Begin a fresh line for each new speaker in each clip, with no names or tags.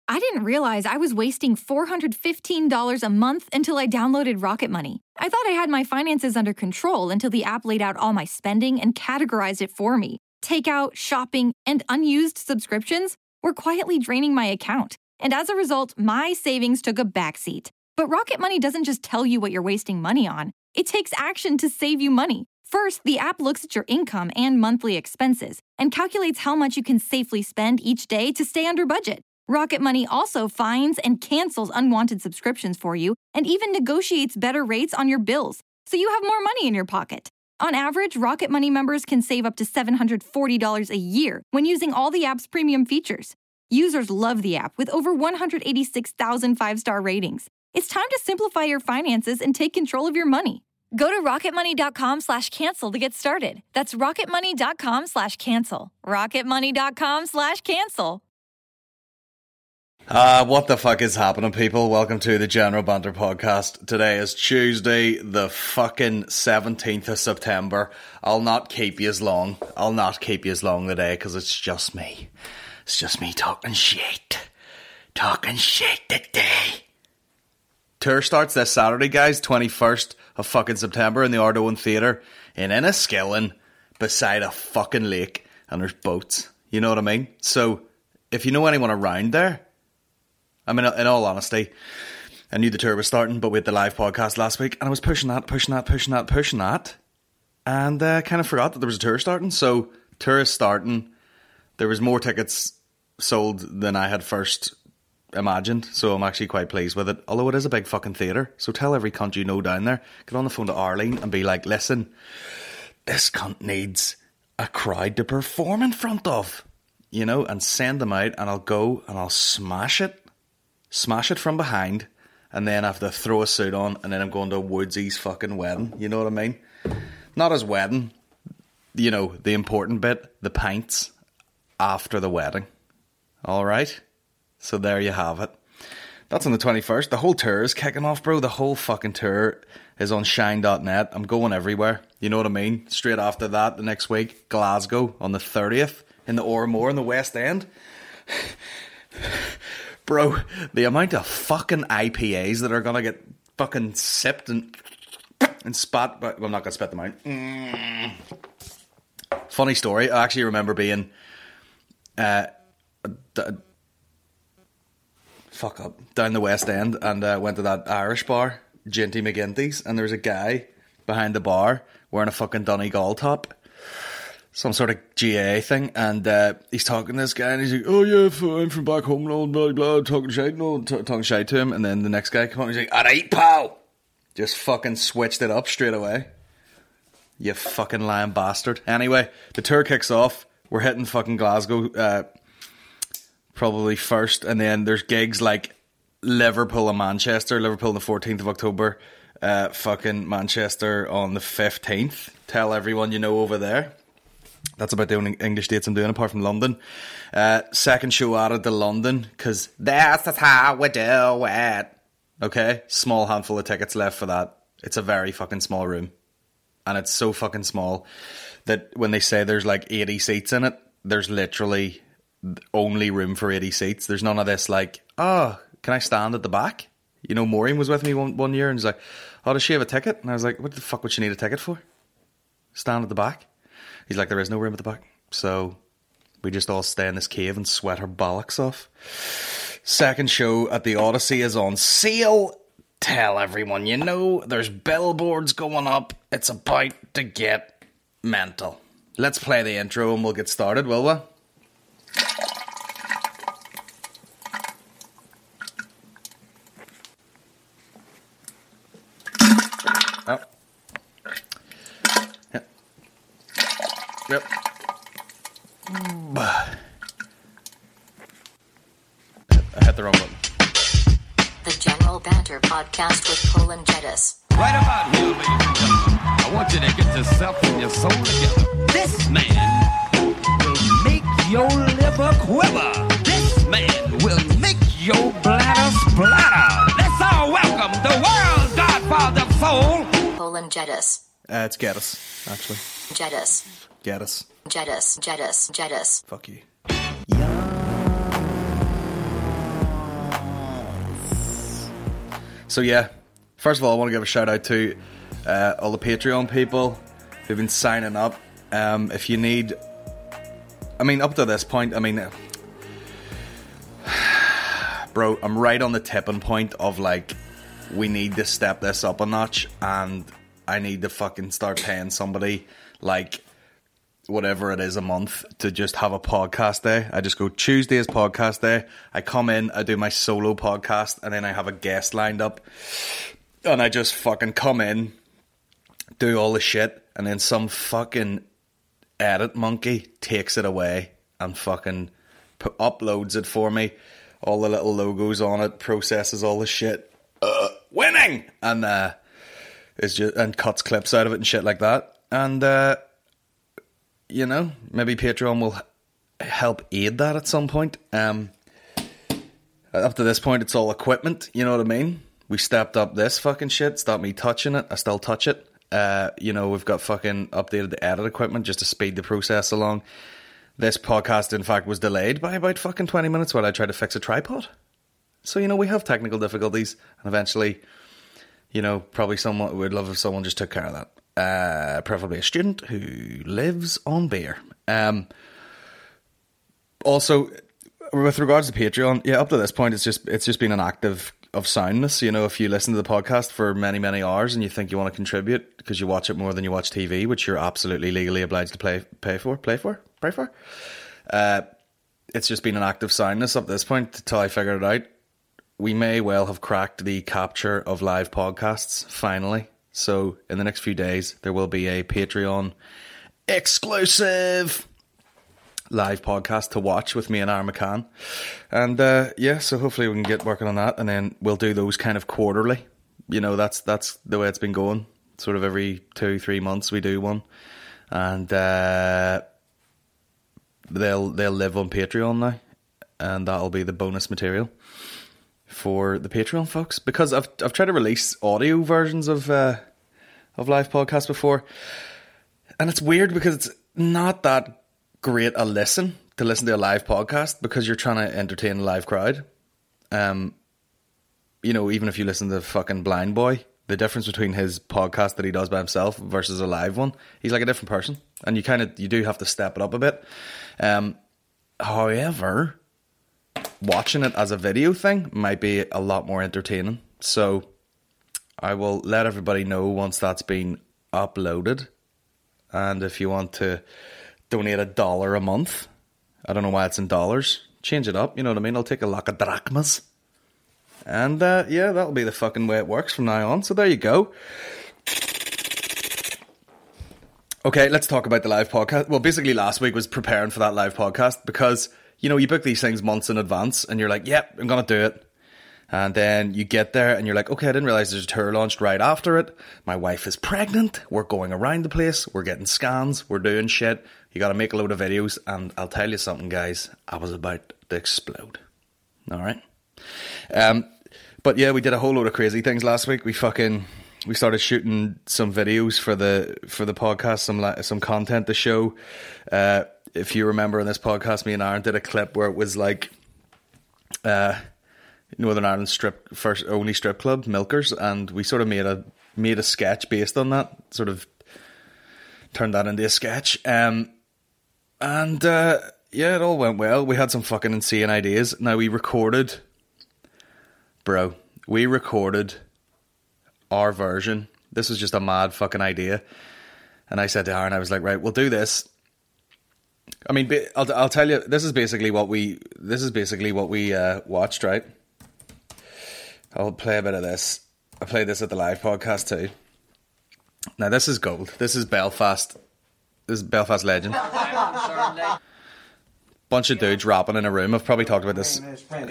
I didn't realize I was wasting $415 a month until I downloaded Rocket Money. I thought I had my finances under control until the app laid out all my spending and categorized it for me. Takeout, shopping, and unused subscriptions were quietly draining my account. And as a result, my savings took a backseat. But Rocket Money doesn't just tell you what you're wasting money on. It takes action to save you money. First, the app looks at your income and monthly expenses and calculates how much you can safely spend each day to stay under budget. Rocket Money also finds and cancels unwanted subscriptions for you and even negotiates better rates on your bills, so you have more money in your pocket. On average, Rocket Money members can save up to $740 a year when using all the app's premium features. Users love the app with over 186,000 five-star ratings. It's time to simplify your finances and take control of your money. Go to rocketmoney.com/cancel to get started. That's rocketmoney.com/cancel. rocketmoney.com/cancel.
What the fuck is happening, people? Welcome to the General Banter Podcast. Today is Tuesday, the fucking 17th of September. I'll not keep you as long today, because it's just me. It's just me talking shit. Talking shit today. Tour starts this Saturday, guys, 21st of fucking September in the Ardone Theatre in Enniskillen, beside a fucking lake, and there's boats. You know what I mean? So, if you know anyone around there, I mean, in all honesty, I knew the tour was starting, but we had the live podcast last week, and I was pushing that, and kind of forgot that there was a tour starting. So, tour is starting. There was more tickets sold than I had first imagined, so I'm actually quite pleased with it. Although it is a big fucking theatre, so tell every cunt you know down there, get on the phone to Arlene and be like, listen, this cunt needs a crowd to perform in front of, you know, and send them out, and I'll go and I'll smash it from behind, and then I have to throw a suit on, and then I'm going to Woodsy's fucking wedding, you know what I mean? Not his wedding, you know, the important bit, the pints after the wedding. Alright? So there you have it. That's on the 21st. The whole tour is kicking off, bro. The whole fucking tour is on shine.net. I'm going everywhere. You know what I mean? Straight after that, the next week, Glasgow on the 30th in the Ormore in the West End. Bro, the amount of fucking IPAs that are going to get fucking sipped and spat. But I'm not going to spit them out. Funny story. I actually remember being... down the West End, and went to that Irish bar, Ginty McGinty's, and there's a guy behind the bar wearing a fucking Donegal top, some sort of GA thing, and he's talking to this guy, and he's like, oh yeah, I'm from back home, and all, blah, blah, talking shite to him, and then the next guy comes on, and he's like, alright, pal! Just fucking switched it up straight away. You fucking lying bastard. Anyway, the tour kicks off, we're hitting fucking Glasgow, probably first, and then there's gigs like Liverpool and Manchester. Liverpool on the 14th of October, fucking Manchester on the 15th. Tell everyone you know over there. That's about the only English dates I'm doing apart from London. Second show added to London, because that's how we do it. Okay, small handful of tickets left for that. It's a very fucking small room, and it's so fucking small that when they say there's like 80 seats in it, there's literally only room for 80 seats. There's none of this like, oh, can I stand at the back? You know, Maureen was with me one year, and he's like, oh, does she have a ticket? And I was like, what the fuck would she need a ticket for? Stand at the back? He's like, there is no room at the back. So we just all stay in this cave and sweat our bollocks off. Second show at the Odyssey is on sale. Tell everyone you know. There's billboards going up. It's about to get mental. Let's play the intro and we'll get started, will we? Oh. Yep. I hit the wrong button.
The General Banter Podcast with Cole and Jedis.
Right about here, ladies and gentlemen, I want you to get yourself and your soul together. This man will make your liver quiver. This man will make your bladder splatter. Let's all welcome the world's godfather of soul,
Cole and Jedis.
It's Geddes, actually.
Jedis.
Geddes.
Jedis.
Fuck you. So yeah, first of all, I want to give a shout out to all the Patreon people who've been signing up. If you need, I mean, up to this point, I mean, bro, I'm right on the tipping point of like, we need to step this up a notch, and I need to fucking start paying somebody like whatever it is a month to just have a podcast day. I just go, Tuesday is podcast day. I come in, I do my solo podcast, and then I have a guest lined up, and I just fucking come in, do all the shit, and then some fucking edit monkey takes it away and fucking uploads it for me, all the little logos on it, processes all the shit, winning, and is just, and cuts clips out of it and shit like that. And you know, maybe Patreon will help aid that at some point. Up to this point, it's all equipment, you know what I mean? We stepped up this fucking shit, stop me touching it, I still touch it. You know, we've got fucking updated the edit equipment just to speed the process along. This podcast, in fact, was delayed by about fucking 20 minutes while I tried to fix a tripod. So, you know, we have technical difficulties, and eventually, you know, probably someone, we'd love if someone just took care of that. Preferably a student who lives on beer. Also, with regards to Patreon, yeah, up to this point, it's just been an act of soundness. You know, if you listen to the podcast for many, many hours and you think you want to contribute because you watch it more than you watch TV, which you're absolutely legally obliged to pray for. It's just been an act of soundness up to this point until I figured it out. We may well have cracked the capture of live podcasts, finally. So, in the next few days, there will be a Patreon exclusive live podcast to watch with me and Aaron McCann. And, yeah, so hopefully we can get working on that, and then we'll do those kind of quarterly. You know, that's the way it's been going. Sort of every 2-3 months we do one. And, they'll live on Patreon now, and that'll be the bonus material for the Patreon folks, because I've tried to release audio versions of live podcasts before, and it's weird because it's not that great a listen to a live podcast because you're trying to entertain a live crowd. You know, even if you listen to fucking Blind Boy, the difference between his podcast that he does by himself versus a live one, he's like a different person, and you do have to step it up a bit. However, watching it as a video thing might be a lot more entertaining. So I will let everybody know once that's been uploaded. And if you want to donate $1 a month, I don't know why it's in dollars, change it up, you know what I mean? I'll take a lot of drachmas. And yeah, that'll be the fucking way it works from now on. So there you go. Okay, let's talk about the live podcast. Well, basically last week was preparing for that live podcast because, you know, you book these things months in advance and you're like, yep, I'm going to do it. And then you get there and you're like, okay, I didn't realize there's a tour launched right after it. My wife is pregnant. We're going around the place. We're getting scans. We're doing shit. You got to make a load of videos. And I'll tell you something, guys. I was about to explode. All right. But yeah, we did a whole load of crazy things last week. We started shooting some videos for the podcast, some content to show. If you remember in this podcast, me and Aaron did a clip where it was like Northern Ireland's first only strip club, Milkers, and we sort of made a sketch based on that. Sort of turned that into a sketch. Yeah, it all went well. We had some fucking insane ideas. Now we recorded our version. This was just a mad fucking idea. And I said to Aaron, I was like, right, we'll do this. I mean, I'll tell you, this is basically what we watched, right? I'll play a bit of this. I played this at the live podcast too. Now this is gold. This is Belfast. This is Belfast legend. Bunch of dudes rapping in a room. I've probably talked about this.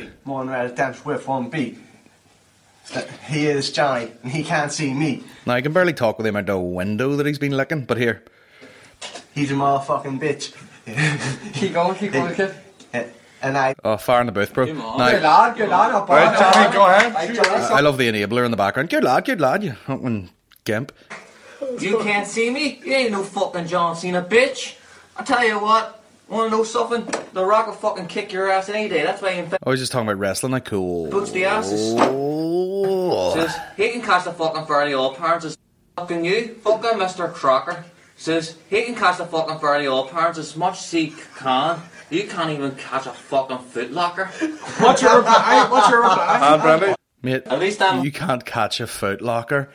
He is Johnny, and he can't see me.
Now, I can barely talk with him out the window that he's been licking, but here.
He's a motherfucking bitch.
Keep going, kid.
And I...
Oh, fire in the booth, bro. Now,
Good lad.
Right, Johnny, go ahead.
I love the enabler in the background. Good lad, you fucking gimp.
You can't see me? You ain't no fucking John Cena, bitch. I tell you what,
Wanna know something? The Rock will fucking kick your ass any day. That's why he
I was just talking about wrestling, like cool.
boots the asses. Says he can catch the fucking fairly old parents as fucking you, fucking Mr. Crocker. Says he can catch the fucking fairly old parents as much as he can. You can't even catch a fucking Foot Locker.
What's your reply? What's your reply?
Brandy.
Mate,
At least I'm.
you can't catch a Foot Locker.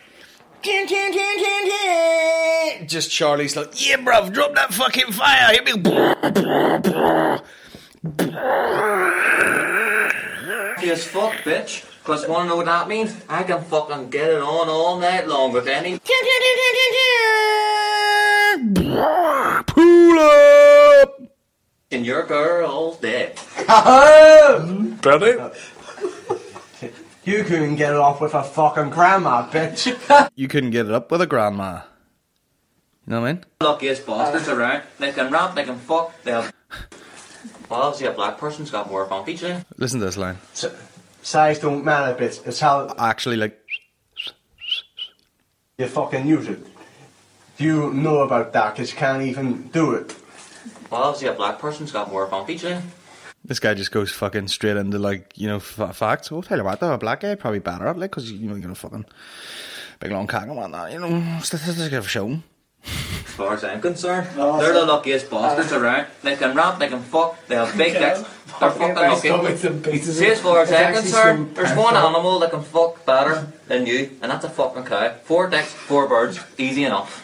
Just Charlie's like, yeah, bruv, drop that fucking fire. Hit me.
As fuck, bitch. Cause wanna know what that means? I can fucking get it on all night long with any.
Pull up.
And your girl dead.
Brandy.
You couldn't get it off with a fucking grandma, bitch.
You couldn't get it up with a grandma. You know what I mean?
Luckiest bastards around. They can rap, they can fuck, they have. Well, obviously a black person's got more funky too.
Listen to this line.
Size don't matter, bitch. It's how
Actually, like,
you fucking use it. You know about that because you can't even do it.
Well, obviously a black person's got more funky too.
this guy just goes fucking straight into, like, you know, facts. Well, tell you what, though, a black guy probably better at it, like, because, you know, you're going to fucking big long cock and whatnot, you know, statistics have shown.
As far as I'm concerned, they're the luckiest bastards around. They can rap, they can fuck, they have big dicks. They're fucking lucky. See, as far as I'm concerned, there's one animal that can fuck better than you, and that's a fucking cow. 4 dicks, 4 birds, easy enough.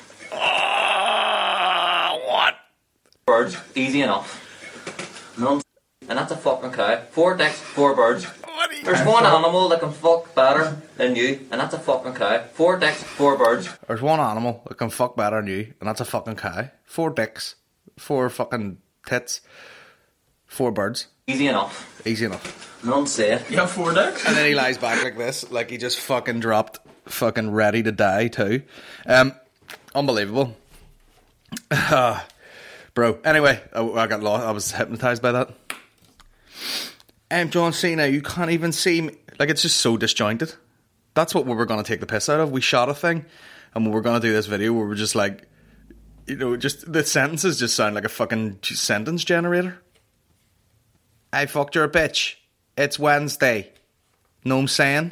What?
Birds, easy enough. None. And that's a fucking cow. 4 dicks, 4 birds. There's one animal that can fuck better than you, and that's a fucking cow. 4 dicks, 4 birds.
There's one animal that can fuck better than you, and that's a fucking cow. 4 dicks, 4 fucking tits, 4 birds.
Easy enough.
Easy enough.
None said.
You have 4 dicks?
And then he lies back like this, like he just fucking dropped, fucking ready to die too. Unbelievable. Bro, anyway, I got lost. I was hypnotised by that. John Cena, you can't even see me. Like, it's just so disjointed. That's what we were going to take the piss out of. We shot a thing, and we were going to do this video where we're just like, you know, just the sentences just sound like a fucking sentence generator. I fucked your bitch. It's Wednesday. Know what I'm saying?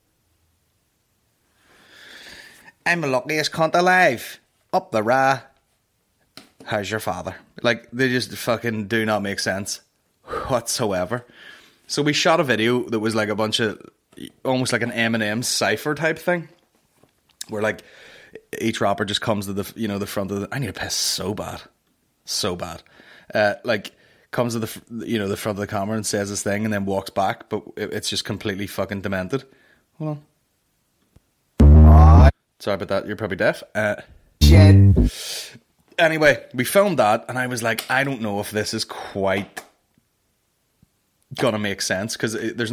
I'm the luckiest cunt alive. Up the ra. How's your father? Like, they just fucking do not make sense whatsoever. So we shot a video that was like a bunch of, almost like an Eminem cypher type thing, where like each rapper just comes to the, you know, the front of the, I need to piss so bad. Like comes to the, you know, the front of the camera and says this thing and then walks back, but it's just completely fucking demented. Hold on. Sorry about that, you're probably deaf.
Shit.
Anyway, we filmed that and I was like, I don't know if this is quite gonna make sense, because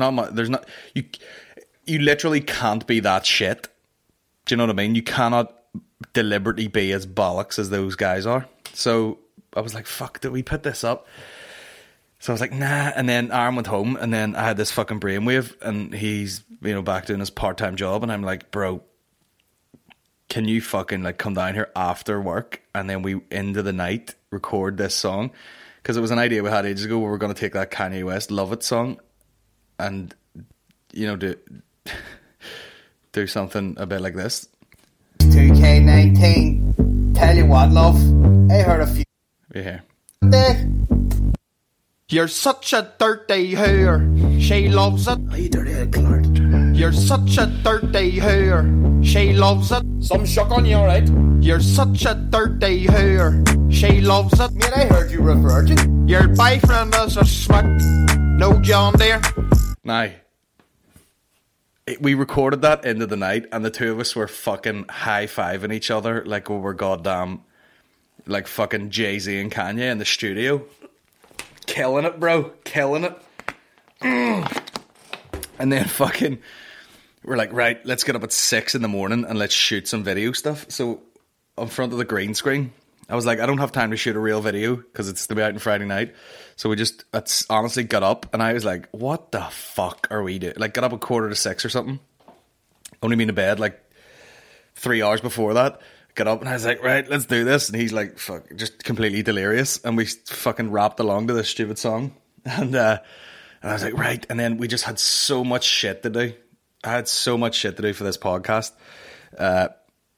you literally can't be that shit. Do you know what I mean? You cannot deliberately be as bollocks as those guys are. So I was like, fuck, did we put this up? So I was like, nah. And then Aaron went home, and then I had this fucking brainwave, and he's, you know, back doing his part-time job, and I'm like, bro, can you fucking like come down here after work and then we into the night record this song? Because it was an idea we had ages ago where we were going to take that Kanye West Love It song and, you know, do something a bit like this.
2K19. Tell you what, love. I heard a few.
Yeah.
You're such a dirty whore. She loves it.
Are you dirty, Clark?
You're such a dirty whore. She loves it.
Some shock on you, alright?
You're such a dirty whore. She loves it.
Mate, I heard you were a virgin.
Your boyfriend is a smack. No John there.
Now, we recorded that into the night and the two of us were fucking high-fiving each other like we were goddamn, like fucking Jay-Z and Kanye in the studio. Killing it, bro. Killing it. And then fucking, we're like, right, let's get up at 6 a.m. and let's shoot some video stuff. So, in front of the green screen, I was like, I don't have time to shoot a real video because it's to be out on Friday night. So we just, honestly got up and I was like, what the fuck are we doing? Like, got up at 5:45 or something. Only been to bed like 3 hours before that. got up and I was like, right, let's do this. And he's like, fuck, just completely delirious. And we fucking rapped along to this stupid song. And I was like, right. And then we just had so much shit to do. I had so much shit to do for this podcast. I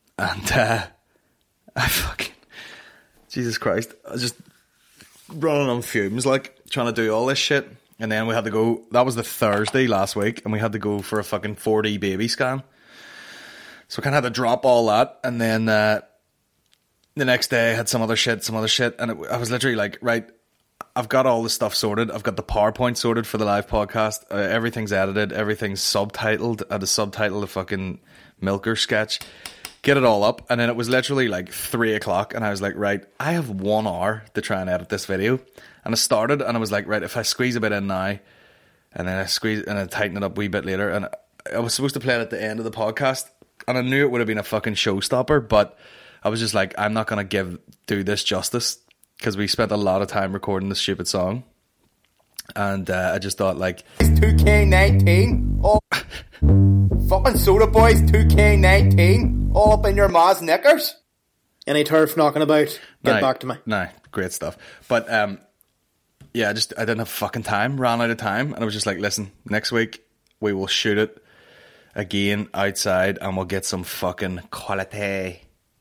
fucking, Jesus Christ, I was just running on fumes, like, trying to do all this shit. And then we had to go, that was the Thursday last week, and we had to go for a fucking 4D baby scan. So we kind of had to drop all that. And then the next day I had some other shit. And I was literally like, right, I've got all the stuff sorted. I've got the PowerPoint sorted for the live podcast. Everything's edited. Everything's subtitled. I had to subtitle the fucking Milker sketch. Get it all up. And then it was literally like 3 o'clock. And I was like, right, I have 1 hour to try and edit this video. And I started and I was like, right, if I squeeze a bit in now, and then I squeeze and I tighten it up a wee bit later. And I was supposed to play it at the end of the podcast. And I knew it would have been a fucking showstopper. But I was just like, I'm not going to do this justice. Because we spent a lot of time recording this stupid song. And I just thought, like,
2K19, all fucking Soda Boys, 2K19, all up in your ma's knickers. Any turf knocking about, get back to me.
Nah, great stuff. But, yeah, I didn't have fucking time, ran out of time. And I was just like, listen, next week we will shoot it again outside and we'll get some fucking quality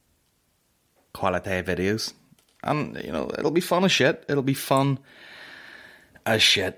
videos. And, you know, it'll be fun as shit. It'll be fun as shit.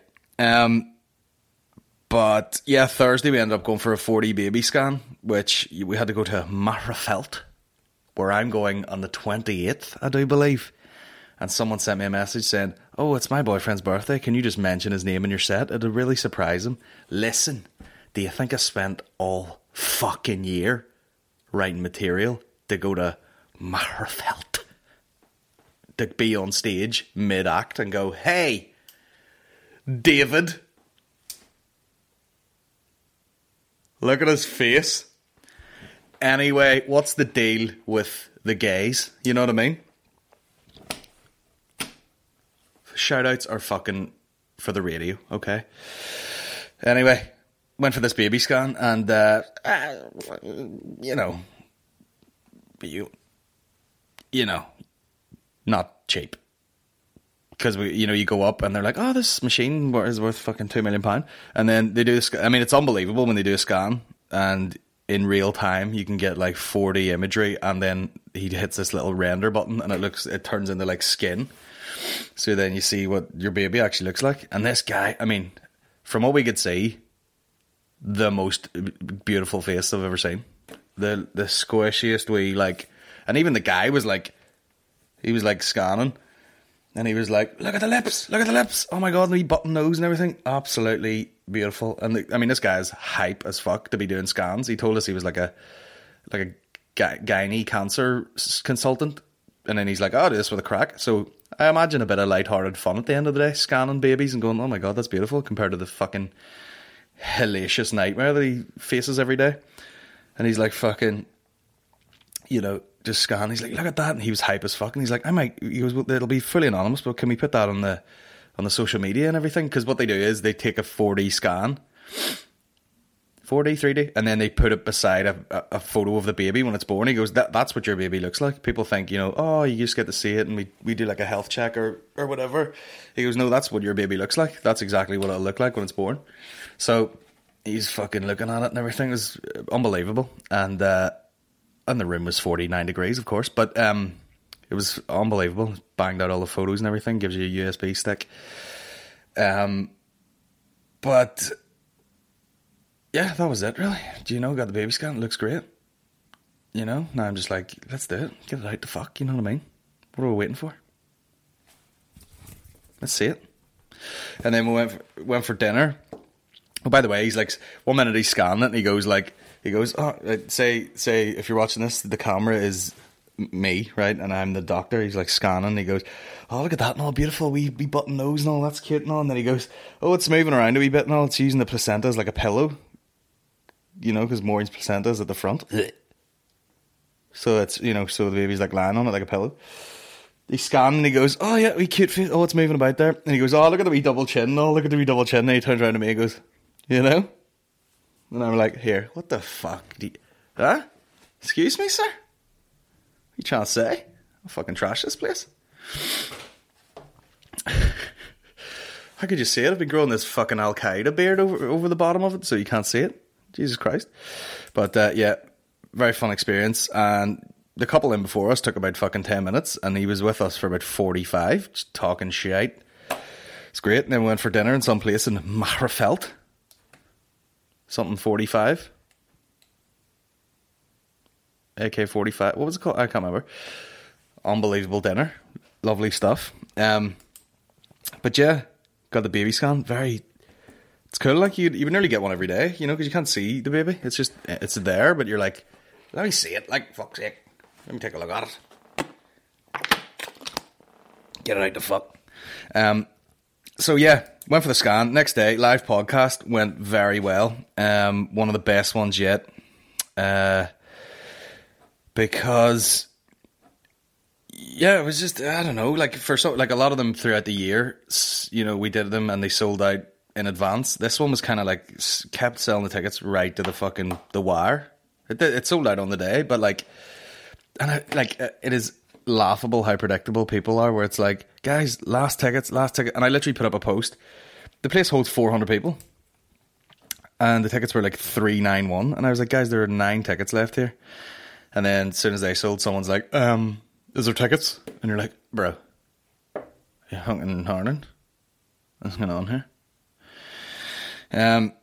But, yeah, Thursday we ended up going for a 4D baby scan, which we had to go to Marafelt, where I'm going on the 28th, I do believe. And someone sent me a message saying, oh, it's my boyfriend's birthday. Can you just mention his name in your set? It'll really surprise him. Listen, do you think I spent all fucking year writing material to go to Marafelt? To be on stage mid-act and go, hey, David, look at his face. Anyway, what's the deal with the gays? You know what I mean? Shout-outs are fucking for the radio, okay? Anyway, went for this baby scan and, you know, not cheap. Because, you go up and they're like, oh, this machine is worth fucking £2 million. And then they do I mean, it's unbelievable when they do a scan and in real time you can get like 4D imagery and then he hits this little render button and it turns into like skin. So then you see what your baby actually looks like. And this guy, I mean, from what we could see, the most beautiful face I've ever seen. The squishiest wee, like, and even the guy was like, he was like scanning and he was like, look at the lips, oh my god, the wee button nose and everything, absolutely beautiful. And I mean, this guy's hype as fuck to be doing scans. He told us he was like a gynae cancer consultant, and then he's like, oh, I'll do this with a crack. So I imagine a bit of lighthearted fun at the end of the day, scanning babies and going, oh my god, that's beautiful, compared to the fucking hellacious nightmare that he faces every day. And he's like fucking, just scan. He's like, look at that. And he was hype as fuck. And he's like, he goes, well, it'll be fully anonymous, but can we put that on the social media and everything? Because what they do is they take a 4D scan, 4D, 3D, and then they put it beside a photo of the baby when it's born. He goes, that's what your baby looks like. People think, oh, you just get to see it and we do like a health check or whatever. He goes, no, that's what your baby looks like. That's exactly what it'll look like when it's born. So he's fucking looking at it and everything. It was unbelievable. And the room was 49 degrees, of course, but it was unbelievable. Banged out all the photos and everything, gives you a USB stick. But yeah, that was it, really. Got the baby scan, it looks great. Now I'm just like, let's do it. Get it out the fuck, you know what I mean? What are we waiting for? Let's see it. And then we went for dinner. Oh, by the way, he's like, 1 minute he's scanning it and he goes, oh, say if you're watching this, the camera is me, right? And I'm the doctor. He's like scanning. He goes, oh, look at that and all, beautiful wee button nose and all, that's cute and all. And then he goes, oh, it's moving around a wee bit and all. It's using the placenta as like a pillow. Because Maureen's placenta is at the front. So it's, so the baby's like lying on it like a pillow. He's scanning and he goes, oh yeah, wee cute face. Oh, it's moving about there. And he goes, oh, look at the wee double chin. Oh, look at the wee double chin. And he turns around to me and goes, And I'm like, here, what the fuck? Huh? Excuse me, sir? you trying to say? I'll fucking trash this place. How could you see it? I've been growing this fucking Al-Qaeda beard over the bottom of it, so you can't see it. Jesus Christ. But, yeah, very fun experience. And the couple in before us took about fucking 10 minutes, and he was with us for about 45, just talking shit. It's great. And then we went for dinner in some place in Marefeld. Something 45. AK-45. What was it called? I can't remember. Unbelievable dinner. Lovely stuff. But yeah, got the baby scan. It's cool. Like you would nearly get one every day, you know, because you can't see the baby. It's there, but you're like, let me see it. Like, fuck's sake. Let me take a look at it. Get it out the fuck. So yeah, went for the scan. Next day, live podcast went very well. One of the best ones yet. Because yeah, it was just, I don't know, like like a lot of them throughout the year, you know, we did them and they sold out in advance. This one was kind of like kept selling the tickets right to the wire. It sold out on the day, but like, and it is laughable how predictable people are. Where it's like, guys, last ticket, and I literally put up a post. The place holds 400 people, and the tickets were like 391, and I was like, guys, there are 9 tickets left here. And then as soon as they sold, someone's like, is there tickets? And you're like, bro, you hunking and horning? What's going on here?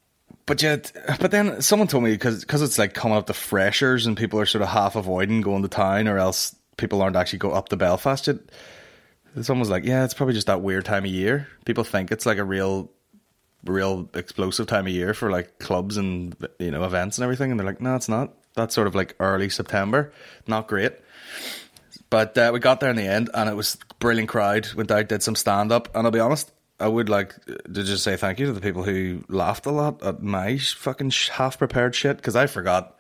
But then someone told me, because it's like coming up to freshers and people are sort of half avoiding going to town, or else people aren't actually go up to Belfast yet. Someone was like, yeah, it's probably just that weird time of year. People think it's like a real explosive time of year for like clubs and, you know, events and everything. And they're like, no, it's not. That's sort of like early September. Not great. But we got there in the end, and it was a brilliant crowd. Went out, did some stand-up, and I'll be honest, I would like to just say thank you to the people who laughed a lot at my fucking half-prepared shit, because I forgot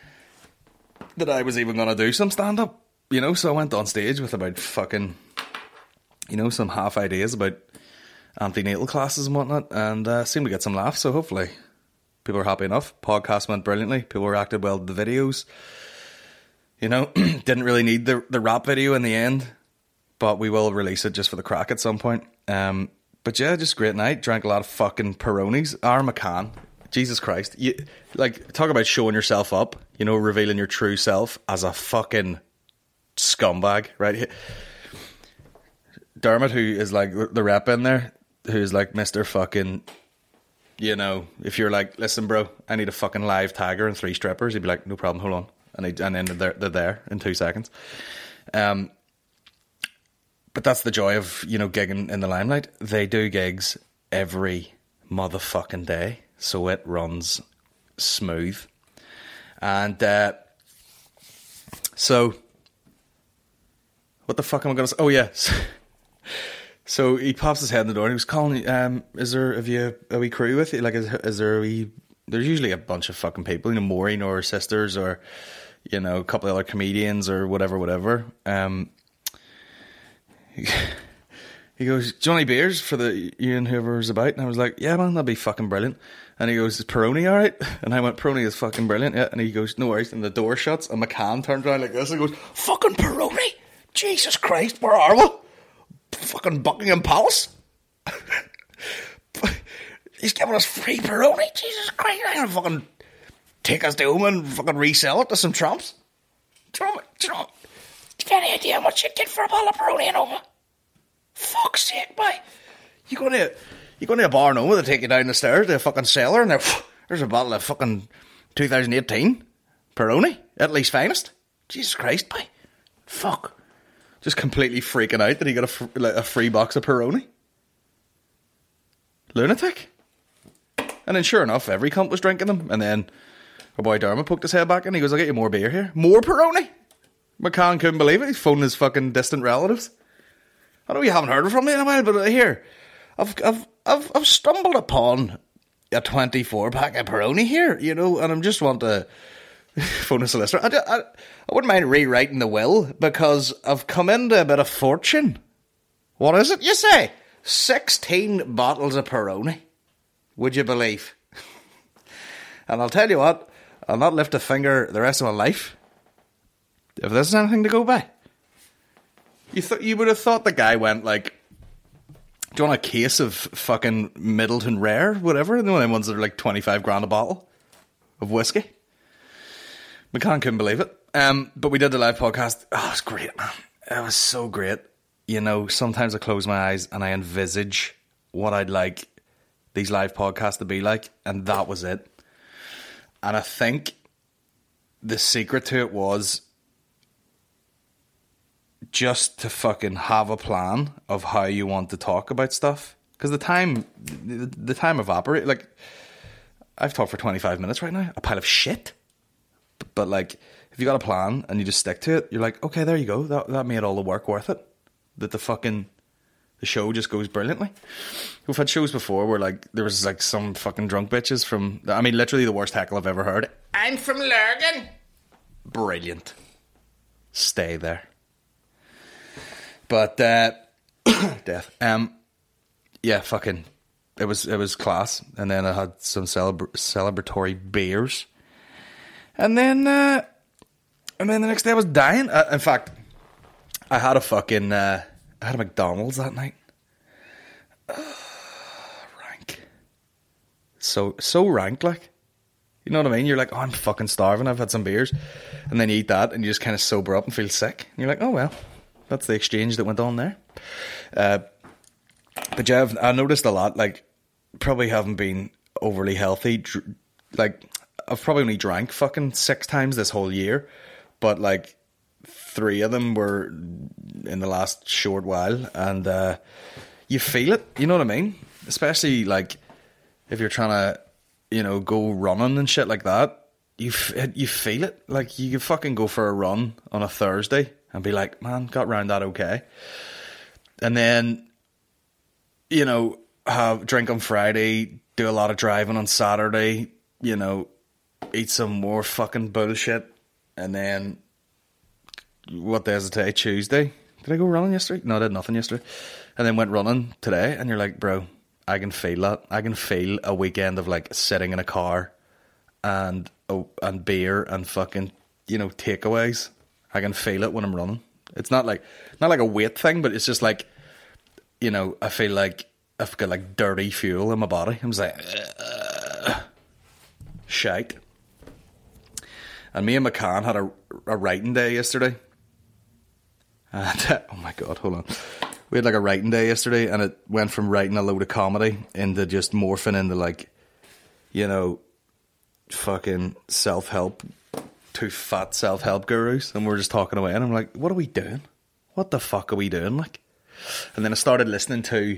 that I was even going to do some stand-up, you know, so I went on stage with about fucking, you know, some half ideas about antenatal classes and whatnot, and seemed to get some laughs, so hopefully people are happy enough. Podcast went brilliantly. People reacted well to the videos. You know, didn't really need the rap video in the end, but we will release it just for the crack at some point. But yeah, just a great night. Drank a lot of fucking Peronis. McCann. Jesus Christ. You, like, talk about showing yourself up, you know, revealing your true self as a fucking scumbag, right? Dermot, who is like the rep in there, who's like Mr. fucking, you know, if you're like, listen, bro, I need a fucking live tiger and 3 strippers, he'd be like, no problem, hold on. And then they're there in 2 seconds. But that's the joy of, you know, gigging in the limelight. They do gigs every motherfucking day, so it runs smooth. And so what the fuck am I going to say? Oh yeah. So he pops his head in the door and he was calling. Have you a wee crew with you? Like, is there a wee? There's usually a bunch of fucking people, you know, Maureen or her sisters, or, you know, a couple of other comedians or whatever. He goes, Johnny Beers for you and whoever's about. And I was like, yeah, man, that'd be fucking brilliant. And he goes, is Peroni all right? And I went, Peroni is fucking brilliant. Yeah. And he goes, no worries. And the door shuts and McCann turned around like this and goes, fucking Peroni? Jesus Christ, where are we? Fucking Buckingham Palace? He's giving us free Peroni? Jesus Christ, I'm gonna fucking take us to home and fucking resell it to some tramps. Do you know, do you have any idea how much you'd get for a bottle of Peroni in Oma? Fuck's sake, boy. You go to a bar in Oma, they take you down the stairs to a fucking cellar, and there's a bottle of fucking 2018 Peroni, Italy's finest. Jesus Christ, boy. Fuck. Just completely freaking out that he got a free box of Peroni. Lunatic. And then sure enough, every cunt was drinking them. And then our boy Dermot poked his head back and he goes, I'll get you more beer here. More Peroni? McCann couldn't believe it. He's phoning his fucking distant relatives. I know you haven't heard from me in a while, but here, I've stumbled upon a 24-pack of Peroni here, you know, and I just want to phone a solicitor. I wouldn't mind rewriting the will, because I've come into a bit of fortune. What is it, you say? 16 bottles of Peroni. Would you believe? And I'll tell you what, I'll not lift a finger the rest of my life If this is anything to go by. You would have thought the guy went like, do you want a case of fucking Middleton Rare, whatever? The only ones that are like 25 grand a bottle of whiskey. McCann couldn't believe it. But we did the live podcast. Oh, it was great, man. It was so great. You know, sometimes I close my eyes and I envisage what I'd like these live podcasts to be like, and that was it. And I think the secret to it was just to fucking have a plan of how you want to talk about stuff. Because the time evaporates. Like, I've talked for 25 minutes right now. A pile of shit. But like, if you got a plan and you just stick to it, you're like, okay, there you go. That made all the work worth it. That the show just goes brilliantly. We've had shows before where like there was like some fucking drunk bitches from, I mean, literally the worst heckle I've ever heard. I'm from Lurgan. Brilliant. Stay there. But death. Yeah, fucking. It was class. And then I had some celebratory beers. And then the next day I was dying. In fact, I had a McDonald's that night. Rank. So rank, like. You know what I mean? You're like, oh, I'm fucking starving. I've had some beers. And then you eat that and you just kind of sober up and feel sick. And you're like, oh, well, that's the exchange that went on there. But yeah, I noticed a lot, like, probably haven't been overly healthy. Like, I've probably only drank fucking 6 times this whole year. But, like, 3 of them were in the last short while. And you feel it, you know what I mean? Especially, like, if you're trying to, you know, go running and shit like that. You feel it. Like, you can fucking go for a run on a Thursday and be like, man, got round that okay. And then, you know, have drink on Friday, do a lot of driving on Saturday, you know, eat some more fucking bullshit. And then, what day is it today? Tuesday? Did I go running yesterday? No, I did nothing yesterday. And then went running today. And you're like, bro, I can feel that. I can feel a weekend of like sitting in a car and beer and fucking, you know, takeaways. I can feel it when I'm running. It's not like a weight thing, but it's just like, you know, I feel like I've got like dirty fuel in my body. I'm just like, shite. And me and McCann had a writing day yesterday. And, oh my God, hold on. We had like a writing day yesterday, and it went from writing a load of comedy into just morphing into like, you know, fucking self-help, 2 fat self-help gurus. And we're just talking away, and I'm like, what are we doing? What the fuck are we doing? Like, and then I started listening to,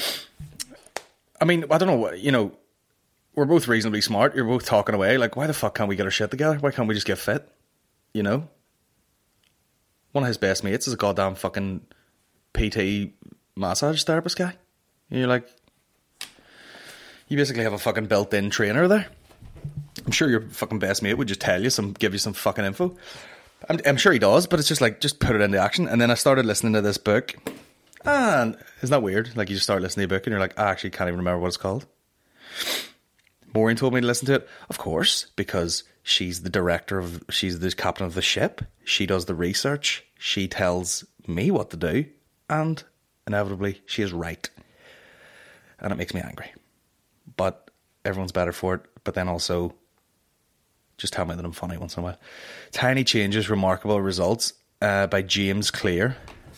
I mean, I don't know what, you know, we're both reasonably smart. You're both talking away. Like, why the fuck can't we get our shit together? Why can't we just get fit? You know? One of his best mates is a goddamn fucking PT massage therapist guy. And you're like, you basically have a fucking built-in trainer there. I'm sure your fucking best mate would just tell you give you some fucking info. I'm sure he does, but it's just like, just put it into action. And then I started listening to this book. And isn't that weird? Like, you just start listening to a book and you're like, I actually can't even remember what it's called. Maureen told me to listen to it. Of course, because she's the captain of the ship. She does the research. She tells me what to do. And inevitably, she is right. And it makes me angry. But everyone's better for it. But then also, just tell me that I'm funny once in a while. Tiny Changes, Remarkable Results by James Clear.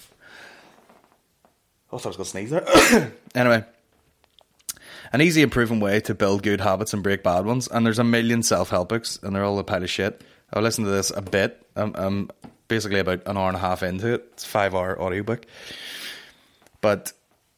I thought I was going to sneeze there. Anyway. An easy improving way to build good habits and break bad ones. And there's a million self-help books, and they're all a pile of shit. I've listened to this a bit. I'm basically about an hour and a half into it. It's a 5-hour audiobook. But,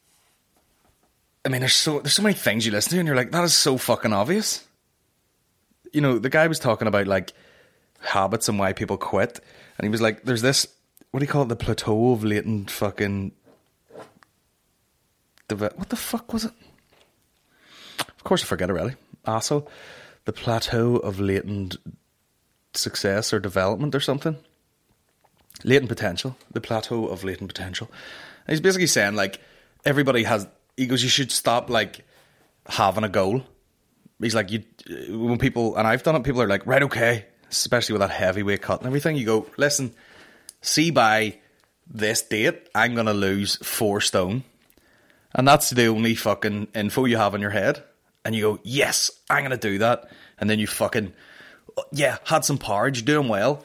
I mean, there's so many things you listen to, and you're like, that is so fucking obvious. You know, the guy was talking about, like, habits and why people quit. And he was like, there's this, what do you call it? The plateau of latent fucking... What the fuck was it? Of course I forget already. Asshole. The plateau of latent success or development or something. Latent potential. The plateau of latent potential. And he's basically saying, like, everybody has... He goes, you should stop, like, having a goal. He's like, when people... And I've done it. People are like, right, okay. especially with that heavyweight cut and everything, you go, listen, see by this date, I'm going to lose 4 stone. And that's the only fucking info you have in your head. And you go, yes, I'm going to do that. And then you fucking, yeah, had some porridge, doing well.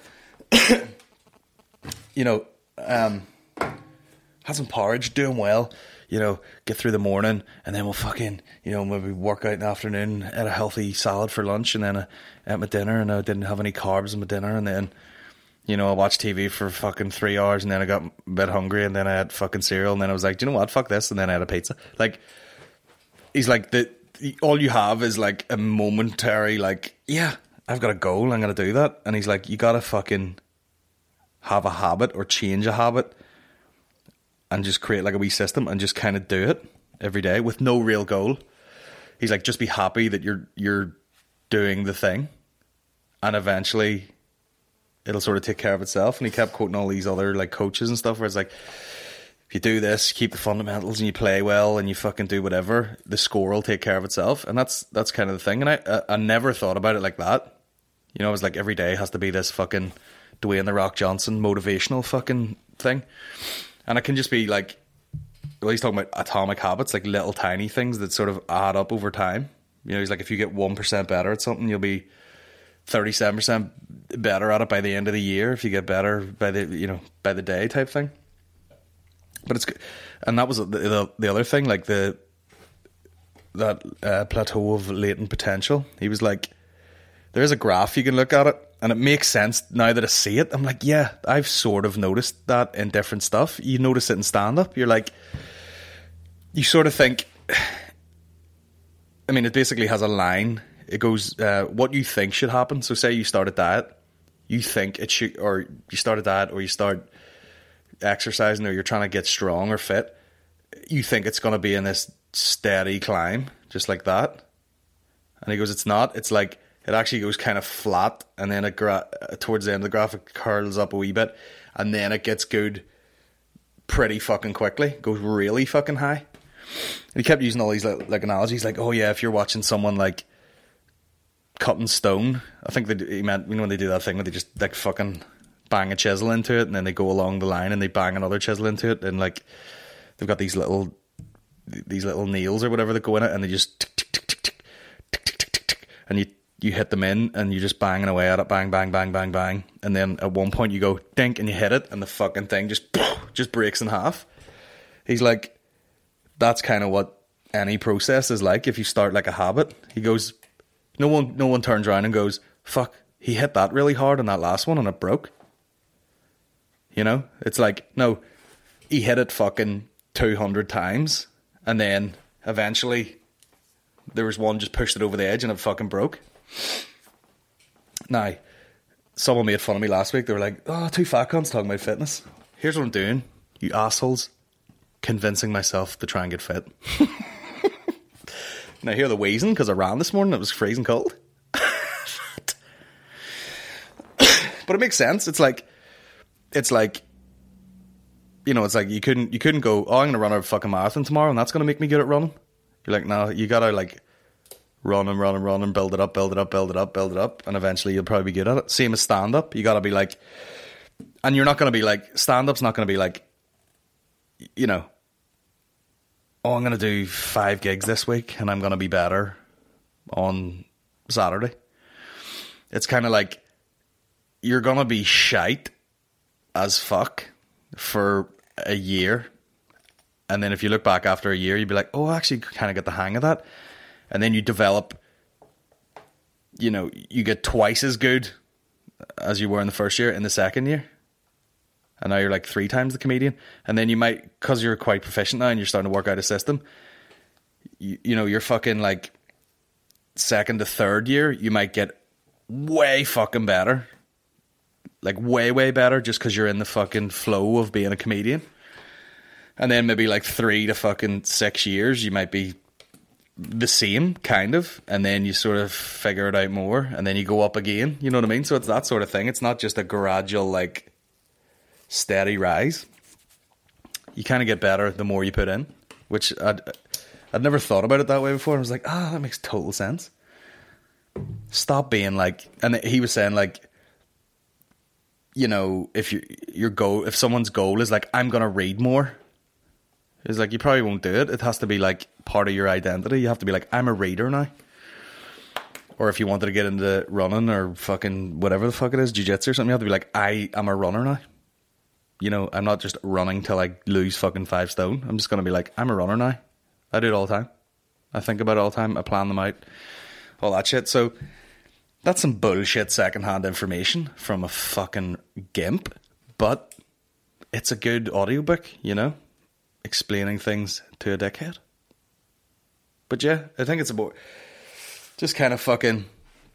You know, had some porridge, doing well. You know, get through the morning, and then we'll fucking, you know, maybe work out in the afternoon, ate a healthy salad for lunch, and then I ate my dinner, and I didn't have any carbs in my dinner, and then, you know, I watched TV for fucking 3 hours, and then I got a bit hungry, and then I had fucking cereal, and then I was like, do you know what, fuck this, and then I had a pizza. Like, he's like, all you have is like a momentary, like, yeah, I've got a goal, I'm going to do that, and he's like, you got to fucking have a habit or change a habit and just create like a wee system and just kind of do it every day with no real goal. He's like, just be happy that you're doing the thing, and eventually it'll sort of take care of itself. And he kept quoting all these other like coaches and stuff where it's like, if you do this, keep the fundamentals, and you play well, and you fucking do whatever, the score will take care of itself. And that's kind of the thing. And I never thought about it like that. You know, it was like every day has to be this fucking Dwayne The Rock Johnson motivational fucking thing. And it can just be like, well, he's talking about atomic habits, like little tiny things that sort of add up over time. You know, he's like, if you get 1% better at something, you'll be 37% better at it by the end of the year. If you get better by the day type thing. But it's, and that was the other thing, like that plateau of latent potential. He was like, there is a graph, you can look at it, and it makes sense now that I see it. I'm like, yeah, I've sort of noticed that in different stuff. You notice it in stand-up. You're like, you sort of think, I mean, it basically has a line. It goes, what you think should happen. So say you start a diet, you think it should, or you start a diet, or you start exercising, or you're trying to get strong or fit. You think it's going to be in this steady climb, just like that. And he goes, it's not. It's like, it actually goes kind of flat, and then towards the end of the graph, it curls up a wee bit, and then it gets good pretty fucking quickly. It goes really fucking high. And he kept using all these like analogies, like, oh yeah, if you're watching someone like cutting stone, I think he meant, you know, when they do that thing where they just like fucking bang a chisel into it, and then they go along the line and they bang another chisel into it, and like they've got these little nails or whatever that go in it, and they just tick, tick, tick, tick, tick, tick, tick, tick, tick, and you hit them in, and you're just banging away at it, bang, bang, bang, bang, bang, and then at one point you go dink, and you hit it, and the fucking thing just breaks in half. He's like, that's kind of what any process is like if you start like a habit. He goes, no one turns around and goes, fuck, he hit that really hard on that last one and it broke. You know, it's like, no, he hit it fucking 200 times, and then eventually there was one just pushed it over the edge and it fucking broke. Now, someone made fun of me last week. They were like, oh, 2 fat cunts talking about fitness. Here's what I'm doing, you assholes. Convincing myself to try and get fit. Now, hear the wheezing because I ran this morning. It was freezing cold. But it makes sense. It's like, you know, it's like you couldn't go, oh, I'm going to run a fucking marathon tomorrow, and that's going to make me good at running. You're like, no, you got to like run and build it up, and eventually you'll probably be good at it. Same as stand-up. You got to be like, and you're not going to be like, stand-up's not going to be like, you know, oh, I'm going to do 5 gigs this week and I'm going to be better on Saturday. It's kind of like, you're going to be shite as fuck for a year. And then if you look back after a year, you'd be like, oh, I actually kind of get the hang of that. And then you develop, you know, you get twice as good as you were in the first year in the second year. And now you're like 3 times the comedian. And then you might, because you're quite proficient now and you're starting to work out a system, you know, you're fucking like second to third year, you might get way fucking better. Like way, way better just because you're in the fucking flow of being a comedian. And then maybe like 3 to fucking 6 years, you might be the same, kind of. And then you sort of figure it out more. And then you go up again. You know what I mean? So it's that sort of thing. It's not just a gradual, like, steady rise. You kind of get better the more you put in, which I'd never thought about it that way before. I was like, that makes total sense. Stop being like, and he was saying like, you know, if if someone's goal is like, I'm going to read more, it's like, you probably won't do it. It has to be like part of your identity. You have to be like, I'm a reader now. Or if you wanted to get into running or fucking whatever the fuck it is, jiu-jitsu or something, you have to be like, I am a runner now. You know, I'm not just running till I lose fucking 5 stone. I'm just going to be like, I'm a runner now. I do it all the time. I think about it all the time. I plan them out. All that shit. So that's some bullshit secondhand information from a fucking gimp. But it's a good audiobook, you know, explaining things to a dickhead. But yeah, I think it's about just kind of fucking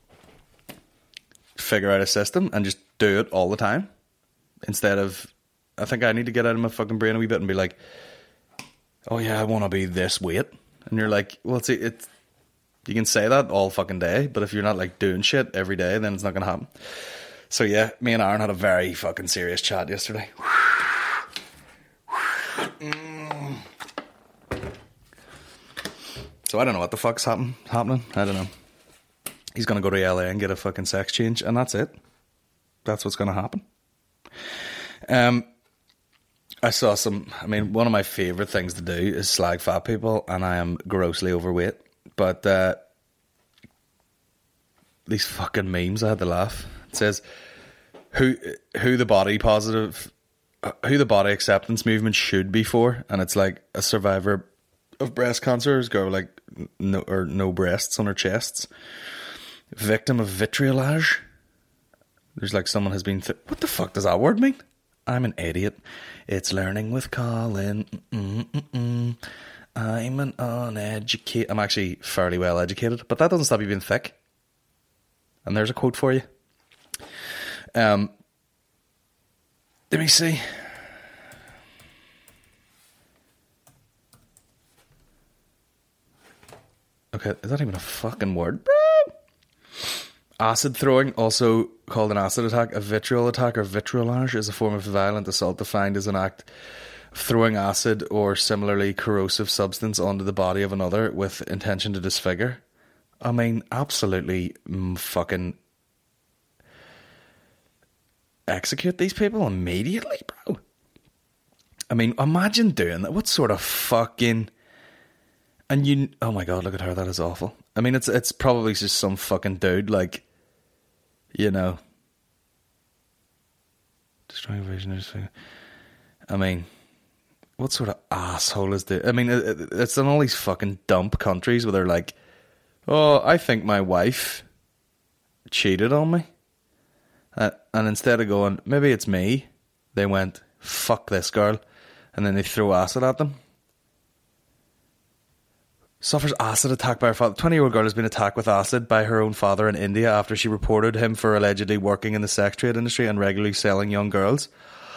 figure out a system and just do it all the time. Instead of, I think I need to get out of my fucking brain a wee bit and be like, oh yeah, I want to be this weight. And you're like, well, it's you can say that all fucking day, but if you're not like doing shit every day, then it's not going to happen. So yeah, me and Aaron had a very fucking serious chat yesterday. So I don't know what the fuck's happening. I don't know. He's going to go to LA and get a fucking sex change, and that's it. That's what's going to happen. I saw one of my favourite things to do is slag fat people, and I am grossly overweight. But these fucking memes, I had to laugh. It says, who the body acceptance movement should be for, and it's like a survivor of breast cancer, this girl like no breasts on her chests, victim of vitriolage. There's like someone has been what the fuck does that word mean? I'm an idiot. It's learning with Colin. I'm an uneducated. I'm actually fairly well educated, but that doesn't stop you being thick. And there's a quote for you. Let me see. Okay, is that even a fucking word, bro? Acid throwing, also called an acid attack, a vitriol attack or vitriolage, is a form of violent assault defined as an act of throwing acid or similarly corrosive substance onto the body of another with intention to disfigure. I mean, absolutely fucking execute these people immediately, bro. I mean, imagine doing that. What sort of fucking... And oh my god, look at her, that is awful. I mean, it's probably just some fucking dude, like, you know, destroying vision. I mean, what sort of asshole is this? I mean, it's in all these fucking dump countries where they're like, oh, I think my wife cheated on me. And instead of going, maybe it's me, they went, fuck this girl. And then they throw acid at them. Suffers acid attack by her father. 20-year-old girl has been attacked with acid by her own father in India after she reported him for allegedly working in the sex trade industry and regularly selling young girls.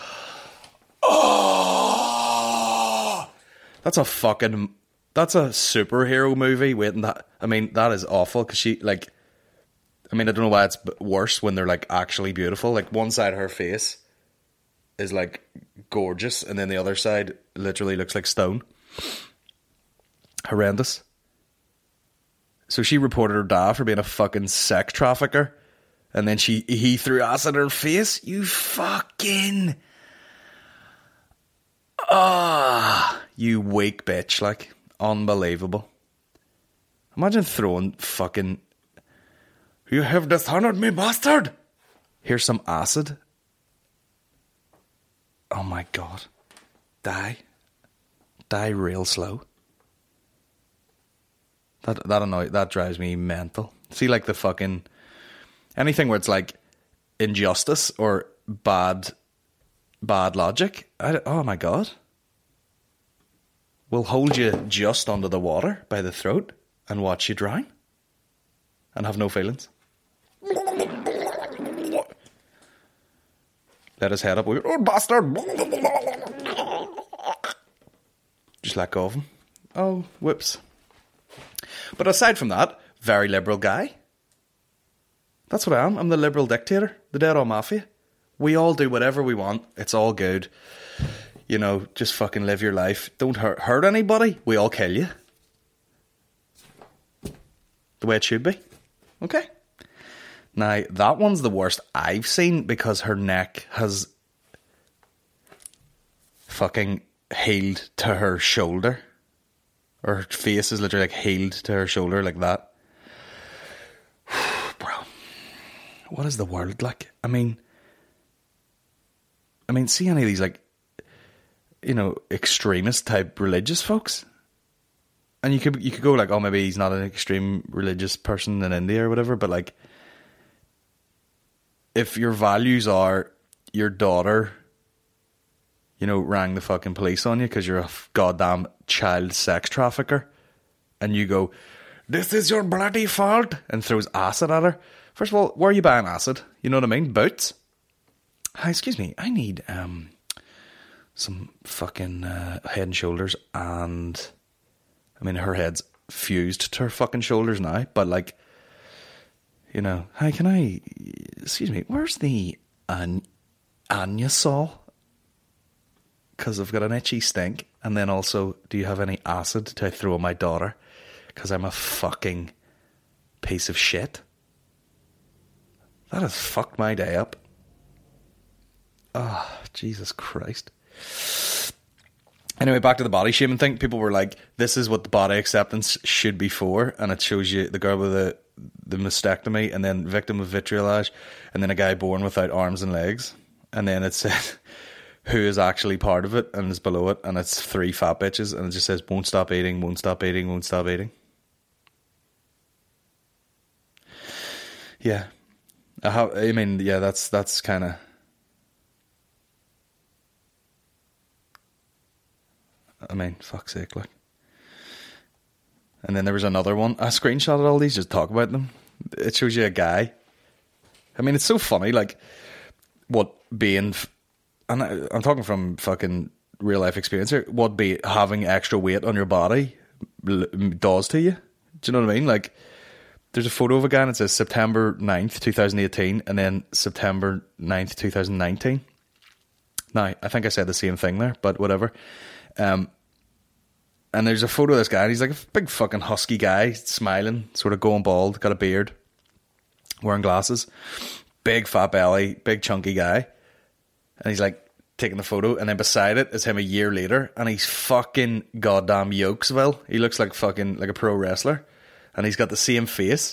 Oh! That's a superhero movie waiting that. I mean, that is awful because she, like, I mean, I don't know why it's worse when they're, like, actually beautiful. Like, one side of her face is, like, gorgeous, and then the other side literally looks like stone. Horrendous. So she reported her dad for being a fucking sex trafficker, and then he threw acid in her face. You fucking... you weak bitch, like, unbelievable. Imagine throwing fucking... You have dishonored me, bastard! Here's some acid. Oh my god. Die real slow. That drives me mental. See, like the fucking... anything where it's like injustice or bad logic. Oh my god. We'll hold you just under the water by the throat and watch you drown. And have no feelings. Let his head up. Oh, bastard! Just let go of him. Oh, whoops. But aside from that, very liberal guy. That's what I am. I'm the liberal dictator. The Dead-On Mafia. We all do whatever we want. It's all good. You know, just fucking live your life. Don't hurt anybody. We all kill you. The way it should be. Okay? Now, that one's the worst I've seen because her neck has fucking healed to her shoulder. Or her face is literally like healed to her shoulder like that. Bro, what is the world like? I mean, see any of these like, you know, extremist type religious folks? And you could go like, oh, maybe he's not an extreme religious person in India or whatever, but like, if your values are your daughter, you know, rang the fucking police on you because you're a goddamn child sex trafficker, and you go, this is your bloody fault, and throws acid at her. First of all, where are you buying acid? You know what I mean? Boots? Hi, excuse me, I need some fucking Head and Shoulders, and I mean, her head's fused to her fucking shoulders now, but like, you know, hi, can I, excuse me, where's the Anusol? Because I've got an itchy stink. And then also, do you have any acid to throw at my daughter? Because I'm a fucking piece of shit. That has fucked my day up. Oh, Jesus Christ. Anyway, back to the body shaming thing. People were like, this is what the body acceptance should be for. And it shows you the girl with the mastectomy, and then victim of vitriolage, and then a guy born without arms and legs. And then it said who is actually part of it, and is below it, and it's 3 fat bitches, and it just says won't stop eating, won't stop eating, won't stop eating. Yeah. I mean, yeah, that's kind of... I mean, fuck's sake, like. And then there was another one. I screenshotted all these, just talk about them. It shows you a guy. I mean, it's so funny, like, what being... And I'm talking from fucking real life experience here. What having extra weight on your body does to you. Do you know what I mean? Like, there's a photo of a guy and it says September 9th, 2018, and then September 9th, 2019. Now, I think I said the same thing there, but whatever. And there's a photo of this guy, and he's like a big fucking husky guy, smiling, sort of going bald, got a beard, wearing glasses, big fat belly, big chunky guy. And he's like taking the photo, and then beside it is him a year later, and he's fucking goddamn Yokesville. He looks like fucking like a pro wrestler, and he's got the same face.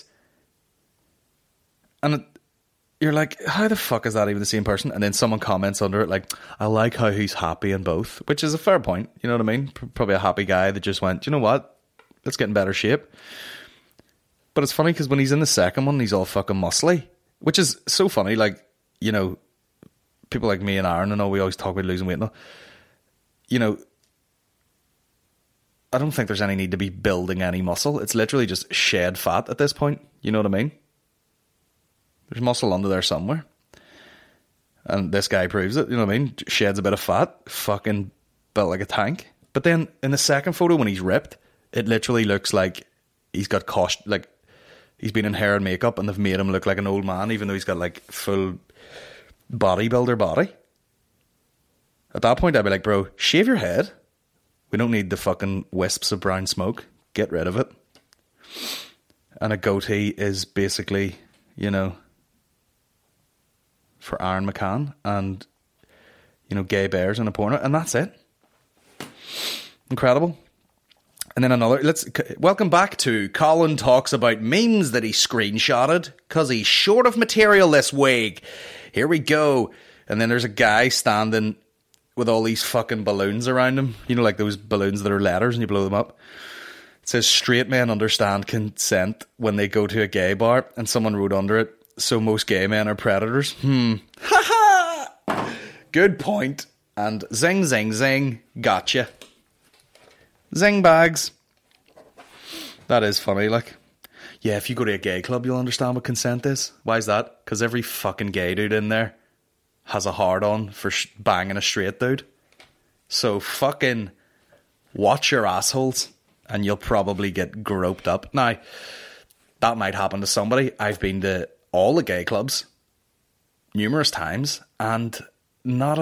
And you're like, how the fuck is that even the same person? And then someone comments under it like, I like how he's happy in both, which is a fair point. You know what I mean? Probably a happy guy that just went, you know what? Let's get in better shape. But it's funny because when he's in the second one, he's all fucking muscly, which is so funny. Like, you know, people like me and Aaron, I know we always talk about losing weight and all. You know, I don't think there's any need to be building any muscle. It's literally just shed fat at this point. You know what I mean? There's muscle under there somewhere. And this guy proves it. You know what I mean? Sheds a bit of fat. Fucking built like a tank. But then in the second photo when he's ripped, it literally looks like he's got like he's been in hair and makeup, and they've made him look like an old man, even though he's got like full bodybuilder body. At that point I'd be like, bro, shave your head. We don't need the fucking wisps of brown smoke. Get rid of it. And a goatee is basically, you know, for Aaron McCann and, you know, gay bears in a porno, and that's it. Incredible. And then welcome back to Colin talks about memes that he screenshotted because he's short of material this week. Here we go. And then there's a guy standing with all these fucking balloons around him. You know, like those balloons that are letters and you blow them up. It says, straight men understand consent when they go to a gay bar. And someone wrote under it, so most gay men are predators. Ha ha! Good point. And zing, zing, zing. Gotcha. Zing bags. That is funny, like. Yeah, if you go to a gay club, you'll understand what consent is. Why is that? Because every fucking gay dude in there has a hard-on for banging a straight dude. So fucking watch your assholes, and you'll probably get groped up. Now, that might happen to somebody. I've been to all the gay clubs numerous times, and not a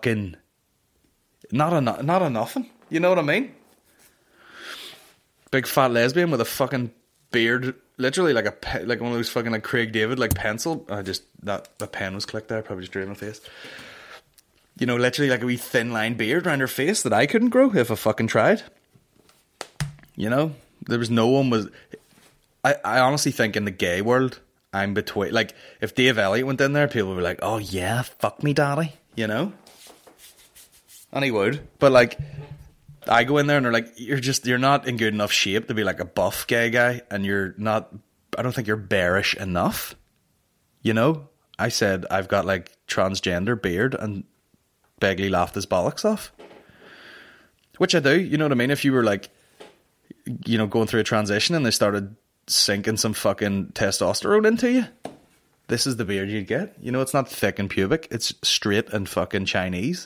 nothing. You know what I mean? Big fat lesbian with a fucking beard literally like like one of those fucking like Craig David like pencil. The pen was clicked there. Probably just drew in my face. You know, literally like a wee thin line beard around her face that I couldn't grow if I fucking tried. You know, there was no one was. I honestly think in the gay world, I'm between. Like, if Dave Elliott went in there, people would be like, "Oh yeah, fuck me, daddy," you know. And he would, but like, I go in there and they're like, "You're not in good enough shape to be like a buff gay guy, and you're not. I don't think you're bearish enough." You know, I said I've got like transgender beard and. Begley laughed his bollocks off. Which I do, you know what I mean? If you were like, you know, going through a transition and they started sinking some fucking testosterone into you, this is the beard you'd get. You know, it's not thick and pubic, it's straight and fucking Chinese.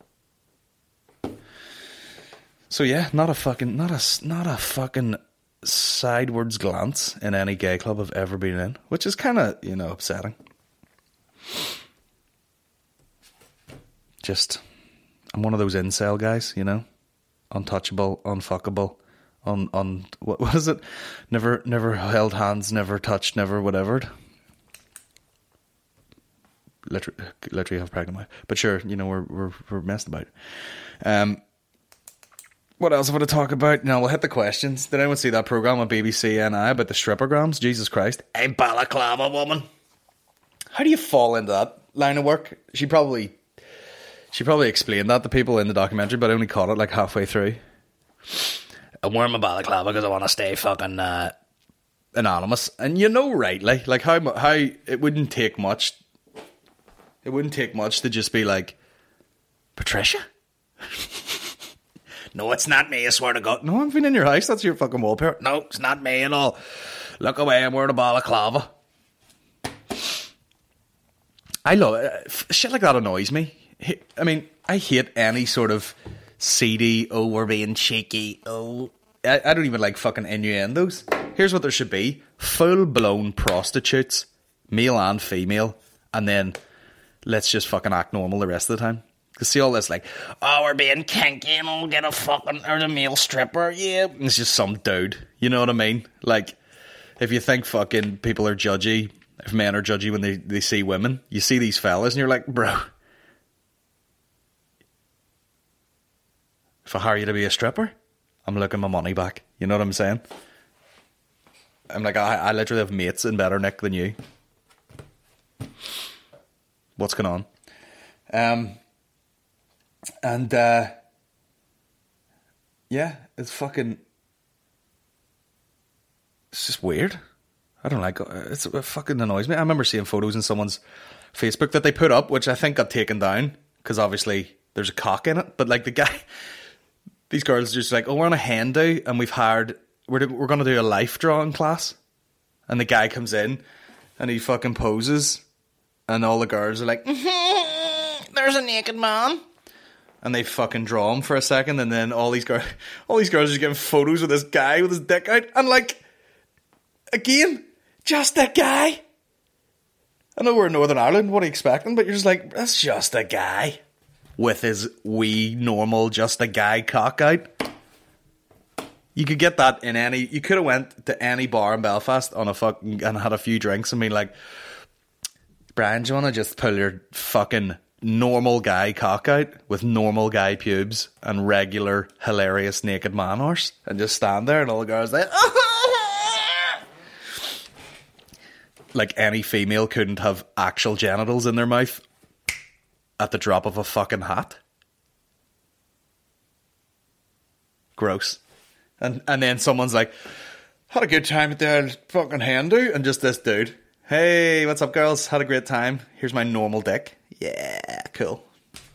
So yeah, not a fucking sidewards glance in any gay club I've ever been in, which is kind of, you know, upsetting. I'm one of those incel guys, you know, untouchable, unfuckable, what was it? Never held hands, never touched, never whatever. Literally have pregnant wife, but sure, you know, we're messed about. What else have I to talk about? Now we'll hit the questions. Did anyone see that program on BBC NI about the strippergrams? Jesus Christ, a balaclava woman. How do you fall into that line of work? She probably explained that to people in the documentary, but I only caught it like halfway through. I'm wearing my balaclava because I want to stay fucking anonymous. And you know rightly, like how it wouldn't take much. It wouldn't take much to just be like, Patricia? No, it's not me, I swear to God. No, I've been in your house, that's your fucking wallpaper. No, it's not me at all. Look away, I'm wearing a balaclava. I love it. Shit like that annoys me. I mean, I hate any sort of seedy, oh, we're being cheeky, oh. I don't even like fucking innuendos. Here's what there should be. Full-blown prostitutes, male and female, and then let's just fucking act normal the rest of the time. Because see all this like, oh, we're being kinky and we'll get a fucking, or the male stripper, yeah. And it's just some dude, you know what I mean? Like, if you think fucking people are judgy, if men are judgy when they see women, you see these fellas and you're like, bro, if I hire you to be a stripper, I'm looking my money back. You know what I'm saying? I'm like, I literally have mates in better nick than you. What's going on? Yeah, it's just weird. I don't like it. It fucking annoys me. I remember seeing photos in someone's Facebook that they put up, which I think got taken down because obviously there's a cock in it. But like the guy, these girls are just like, oh, we're on a hen do and we're going to do a life drawing class. And the guy comes in and he fucking poses and all the girls are like, there's a naked man. And they fucking draw him for a second and then all these girls are just getting photos with this guy with his dick out. And like, again, just a guy. I know we're in Northern Ireland, what are you expecting? But you're just like, that's just a guy. With his wee, normal, just a guy cock out. You could get that in any... You could have went to any bar in Belfast on and had a few drinks and been like, Brian, do you want to just pull your fucking normal guy cock out with normal guy pubes and regular, hilarious naked man horse? And just stand there and all the girls like... Like any female couldn't have actual genitals in their mouth at the drop of a fucking hat. Gross. And then someone's like, had a good time at the fucking hen do, and just this dude, hey, what's up girls, had a great time, here's my normal dick. Yeah, cool.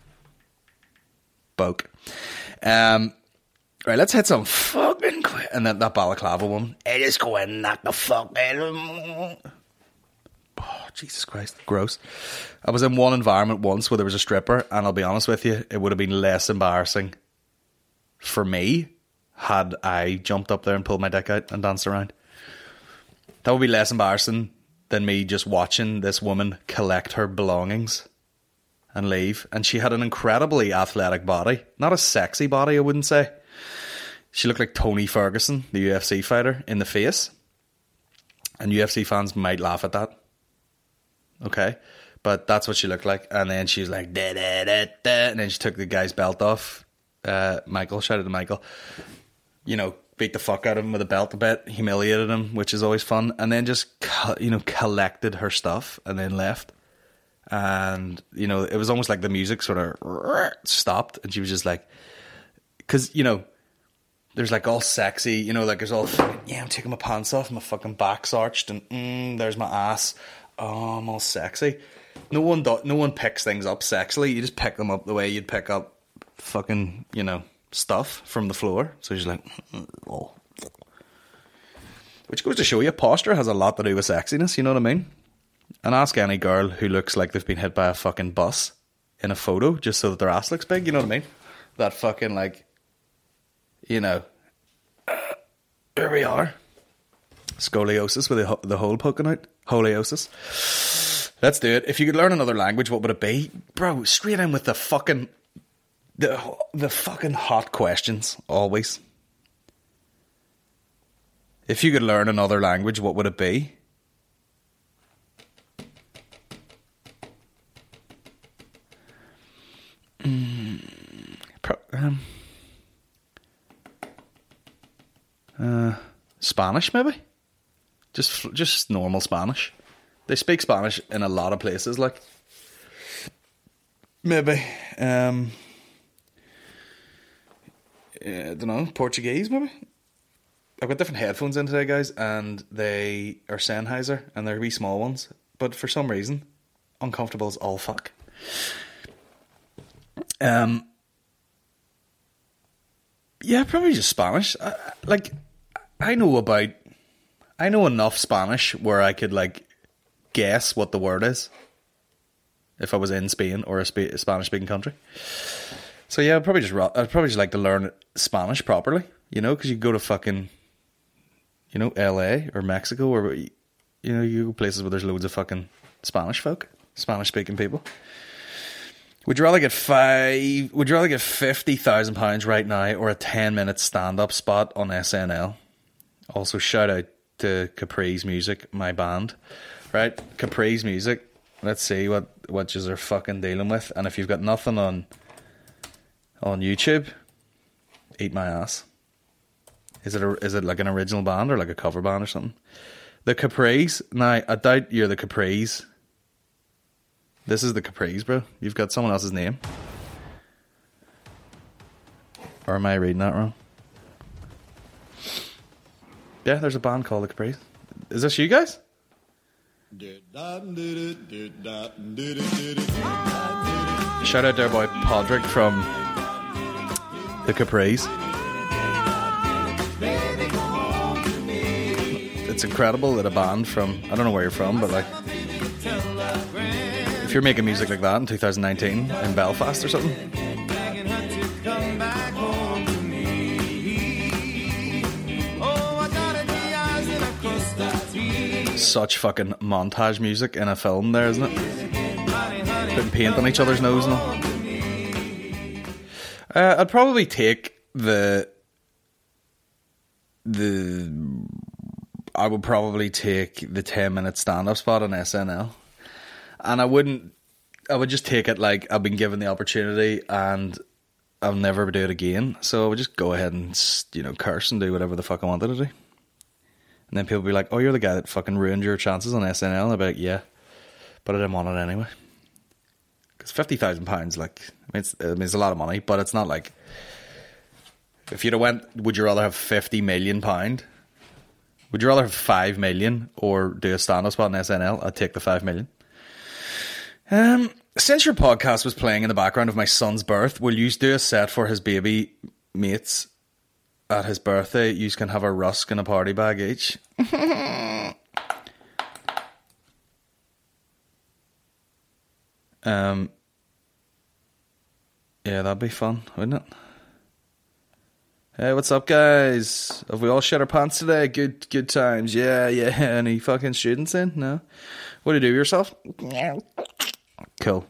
Boke. Right, let's hit some fucking quick. And then that balaclava one, I just go in and knock the fuck out. Oh, Jesus Christ, gross. I was in one environment once where there was a stripper, and I'll be honest with you, it would have been less embarrassing for me had I jumped up there and pulled my dick out and danced around. That would be less embarrassing than me just watching this woman collect her belongings and leave. And she had an incredibly athletic body. Not a sexy body, I wouldn't say. She looked like Tony Ferguson, the UFC fighter, in the face. And UFC fans might laugh at that. Okay? But that's what she looked like. And then she was like, da, da, da, da. And then she took the guy's belt off. Michael, shout out to Michael. You know, beat the fuck out of him with a belt a bit, humiliated him, which is always fun. And then just, collected her stuff and then left. And, it was almost like the music sort of stopped. And she was just like, because, there's like all sexy, like there's all, yeah, I'm taking my pants off, my fucking back's arched, and there's my ass. Oh, I'm all sexy. No one picks things up sexily. You just pick them up the way you'd pick up fucking, stuff from the floor. So she's like, oh. Which goes to show you, posture has a lot to do with sexiness, you know what I mean? And ask any girl who looks like they've been hit by a fucking bus in a photo just so that their ass looks big, you know what I mean? That fucking, like, here we are. Scoliosis with the hole poking out. Holiosis. Let's do it. If you could learn another language, what would it be? Bro, straight in with the fucking hot questions, always. If you could learn another language, what would it be? Spanish, maybe? Just normal Spanish. They speak Spanish in a lot of places, like. Maybe. I don't know, Portuguese, maybe? I've got different headphones in today, guys, and they are Sennheiser, and they're wee small ones. But for some reason, uncomfortable as all fuck. Yeah, probably just Spanish. I know enough Spanish where I could, like, guess what the word is if I was in Spain or a Spanish-speaking country. So yeah, I'd probably just like to learn Spanish properly, because you go to fucking, LA or Mexico or, you go places where there's loads of fucking Spanish folk, Spanish-speaking people. Would you rather get £50,000 right now or a 10-minute stand-up spot on SNL? Also, shout out to Capri's Music, my band. Right? Capri's Music. Let's see what yous are fucking dealing with. And if you've got nothing on YouTube, eat my ass. Is it like an original band or like a cover band or something? The Capris. Now, I doubt you're the Capris. This is the Capris, bro. You've got someone else's name. Or am I reading that wrong? Yeah, there's a band called the Capris. Is this you guys? Shout out to our boy Podrick from the Capris. It's incredible that a band from, I don't know where you're from, but like, if you're making music like that in 2019 in Belfast or something, such fucking montage music in a film there, isn't it? Putting paint on each other's nose and all. I'd probably take I would probably take the 10-minute stand-up spot on SNL. And I would just take it like I've been given the opportunity and I'll never do it again. So I would just go ahead and, curse and do whatever the fuck I wanted to do. And then people be like, oh, you're the guy that fucking ruined your chances on SNL. And I'd be like, yeah, but I didn't want it anyway. Because £50,000, like, it means a lot of money, but it's not like, if you'd have went, would you rather have £50 million? Would you rather have 5 million or do a stand-up spot on SNL? I'd take the 5 million. Since your podcast was playing in the background of my son's birth, will you do a set for his baby mates at his birthday? You can have a rusk and a party bag each. Yeah, that'd be fun, wouldn't it? Hey, what's up, guys? Have we all shit our pants today? Good times. Yeah. Any fucking students in? No? What do you do yourself? Cool.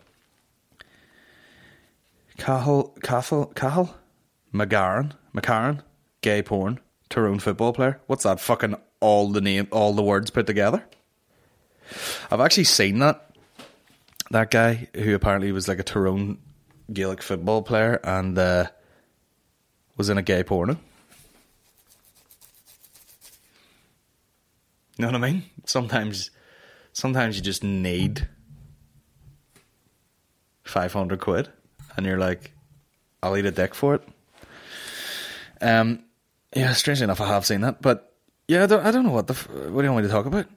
Cahill? McCarran? Gay porn? Tyrone football player? What's that? Fucking all the words put together. I've actually seen that guy who apparently was like a Tyrone Gaelic football player and was in a gay porno. You know what I mean? Sometimes you just need 500 quid and you're like, I'll eat a dick for it. Yeah, strangely enough, I have seen that, but yeah, I don't know what do you want me to talk about?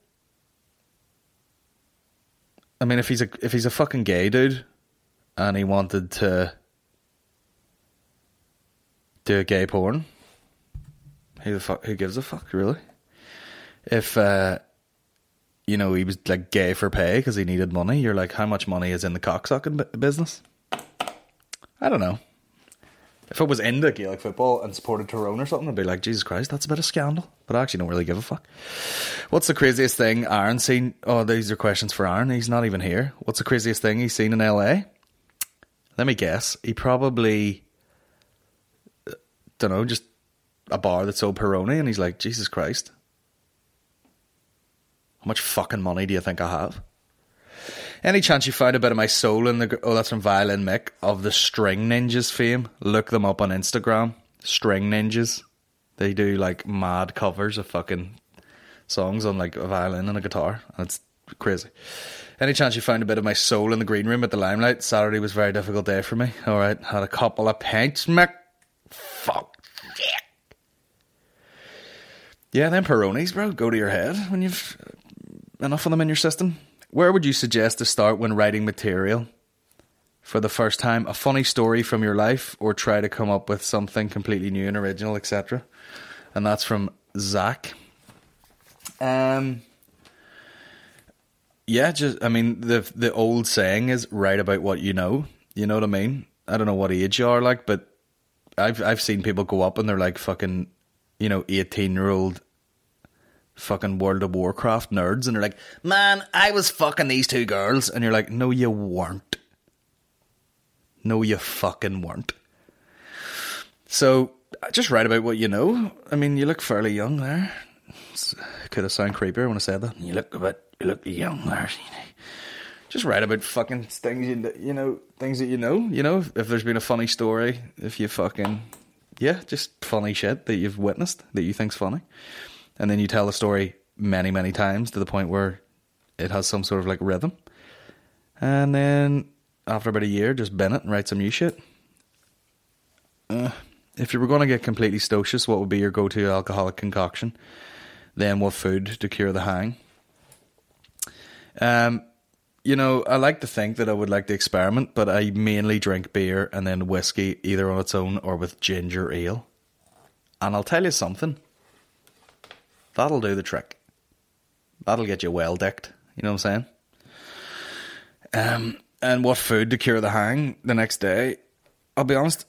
I mean, if he's a fucking gay dude and he wanted to do a gay porn, who gives a fuck, really? If he was like gay for pay because he needed money, you're like, how much money is in the cocksucking business? I don't know. If I was into Gaelic football and supported Tyrone or something, I'd be like, Jesus Christ, that's a bit of scandal. But I actually don't really give a fuck. What's the craziest thing Aaron's seen? Oh, these are questions for Aaron. He's not even here. What's the craziest thing he's seen in LA? Let me guess. He probably, don't know, just a bar that sold Peroni, and he's like, Jesus Christ. How much fucking money do you think I have? Any chance you found a bit of my soul in the... Oh, that's from Violin Mick of the String Ninjas fame. Look them up on Instagram. String Ninjas. They do like mad covers of fucking songs on like a violin and a guitar. And it's crazy. Any chance you found a bit of my soul in the green room at the Limelight? Saturday was a very difficult day for me. Alright, had a couple of pints, Mick. Fuck. Yeah, them Peronis, bro, go to your head when you've enough of them in your system. Where would you suggest to start when writing material for the first time? A funny story from your life, or try to come up with something completely new and original, etc. And that's from Zach. Yeah, the old saying is write about what you know. You know what I mean? I don't know what age you are like, but I've seen people go up and they're like fucking, 18-year-old fucking World of Warcraft nerds, and they're like, man, I was fucking these two girls, and you're like, no you weren't. No you fucking weren't. So just write about what you know. I mean, you look fairly young there. Could have sounded creepier when I said that. You look young there. Just write about fucking things things that you know. If there's been a funny story, if you fucking just funny shit that you've witnessed that you think's funny. And then you tell the story many, many times to the point where it has some sort of like rhythm. And then after about a year, just bin it and write some new shit. If you were going to get completely stocious, what would be your go-to alcoholic concoction? Then what food to cure the hang? I like to think that I would like to experiment, but I mainly drink beer and then whiskey, either on its own or with ginger ale. And I'll tell you something. That'll do the trick. That'll get you well dicked. You know what I'm saying? And what food to cure the hang the next day? I'll be honest.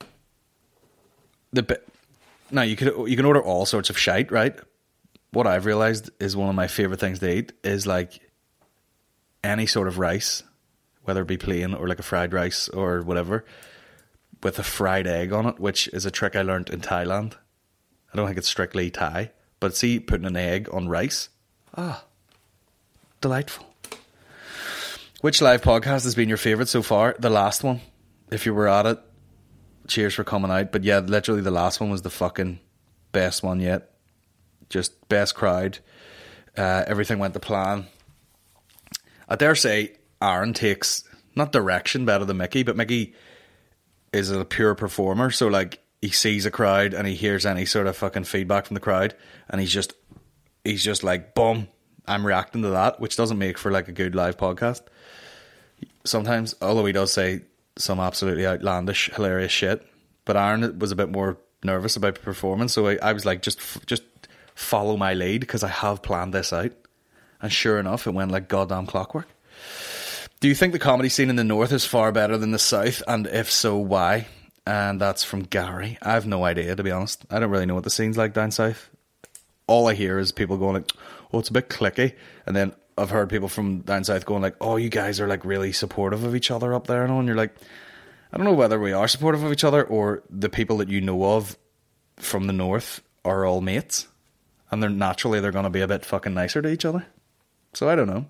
Now you can order all sorts of shite, right? What I've realised is one of my favourite things to eat is like any sort of rice, whether it be plain or like a fried rice or whatever, with a fried egg on it, which is a trick I learnt in Thailand. I don't think it's strictly Thai. But see, putting an egg on rice. Delightful. Which live podcast has been your favourite so far? The last one. If you were at it, cheers for coming out. But yeah, literally the last one was the fucking best one yet. Just best crowd. Everything went to plan. I dare say Aaron takes, not direction better than Mickey, but Mickey is a pure performer. So like, he sees a crowd and he hears any sort of fucking feedback from the crowd, and he's just like, boom, I'm reacting to that, which doesn't make for like a good live podcast sometimes, although he does say some absolutely outlandish, hilarious shit. But Aaron was a bit more nervous about the performance, so I was like, just follow my lead, because I have planned this out. And sure enough, it went like goddamn clockwork. Do you think the comedy scene in the north is far better than the south, and if so, why? And that's from Gary. I have no idea, to be honest. I don't really know what the scene's like down south. All I hear is people going like, oh, it's a bit cliquey. And then I've heard people from down south going like, oh, you guys are like really supportive of each other up there and all. And you're like, I don't know whether we are supportive of each other or the people that you know of from the north are all mates. and they're going to be a bit fucking nicer to each other. So I don't know.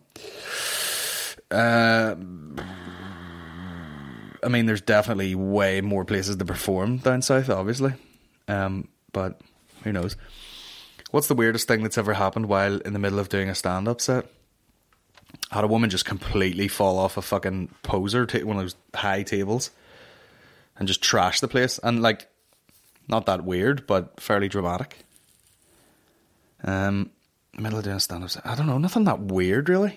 I mean, there's definitely way more places to perform down south, obviously. But who knows? What's the weirdest thing that's ever happened while in the middle of doing a stand-up set? I had a woman just completely fall off a fucking poser, one of those high tables, and just trash the place. And, like, not that weird, but fairly dramatic. Middle of doing a stand-up set. I don't know, nothing that weird, really.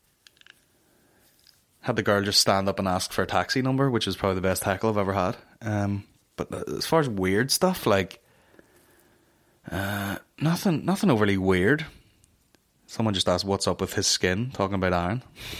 Had the girl just stand up and ask for a taxi number, which is probably the best heckle I've ever had. But as far as weird stuff, like, nothing overly weird. Someone just asked what's up with his skin, talking about iron.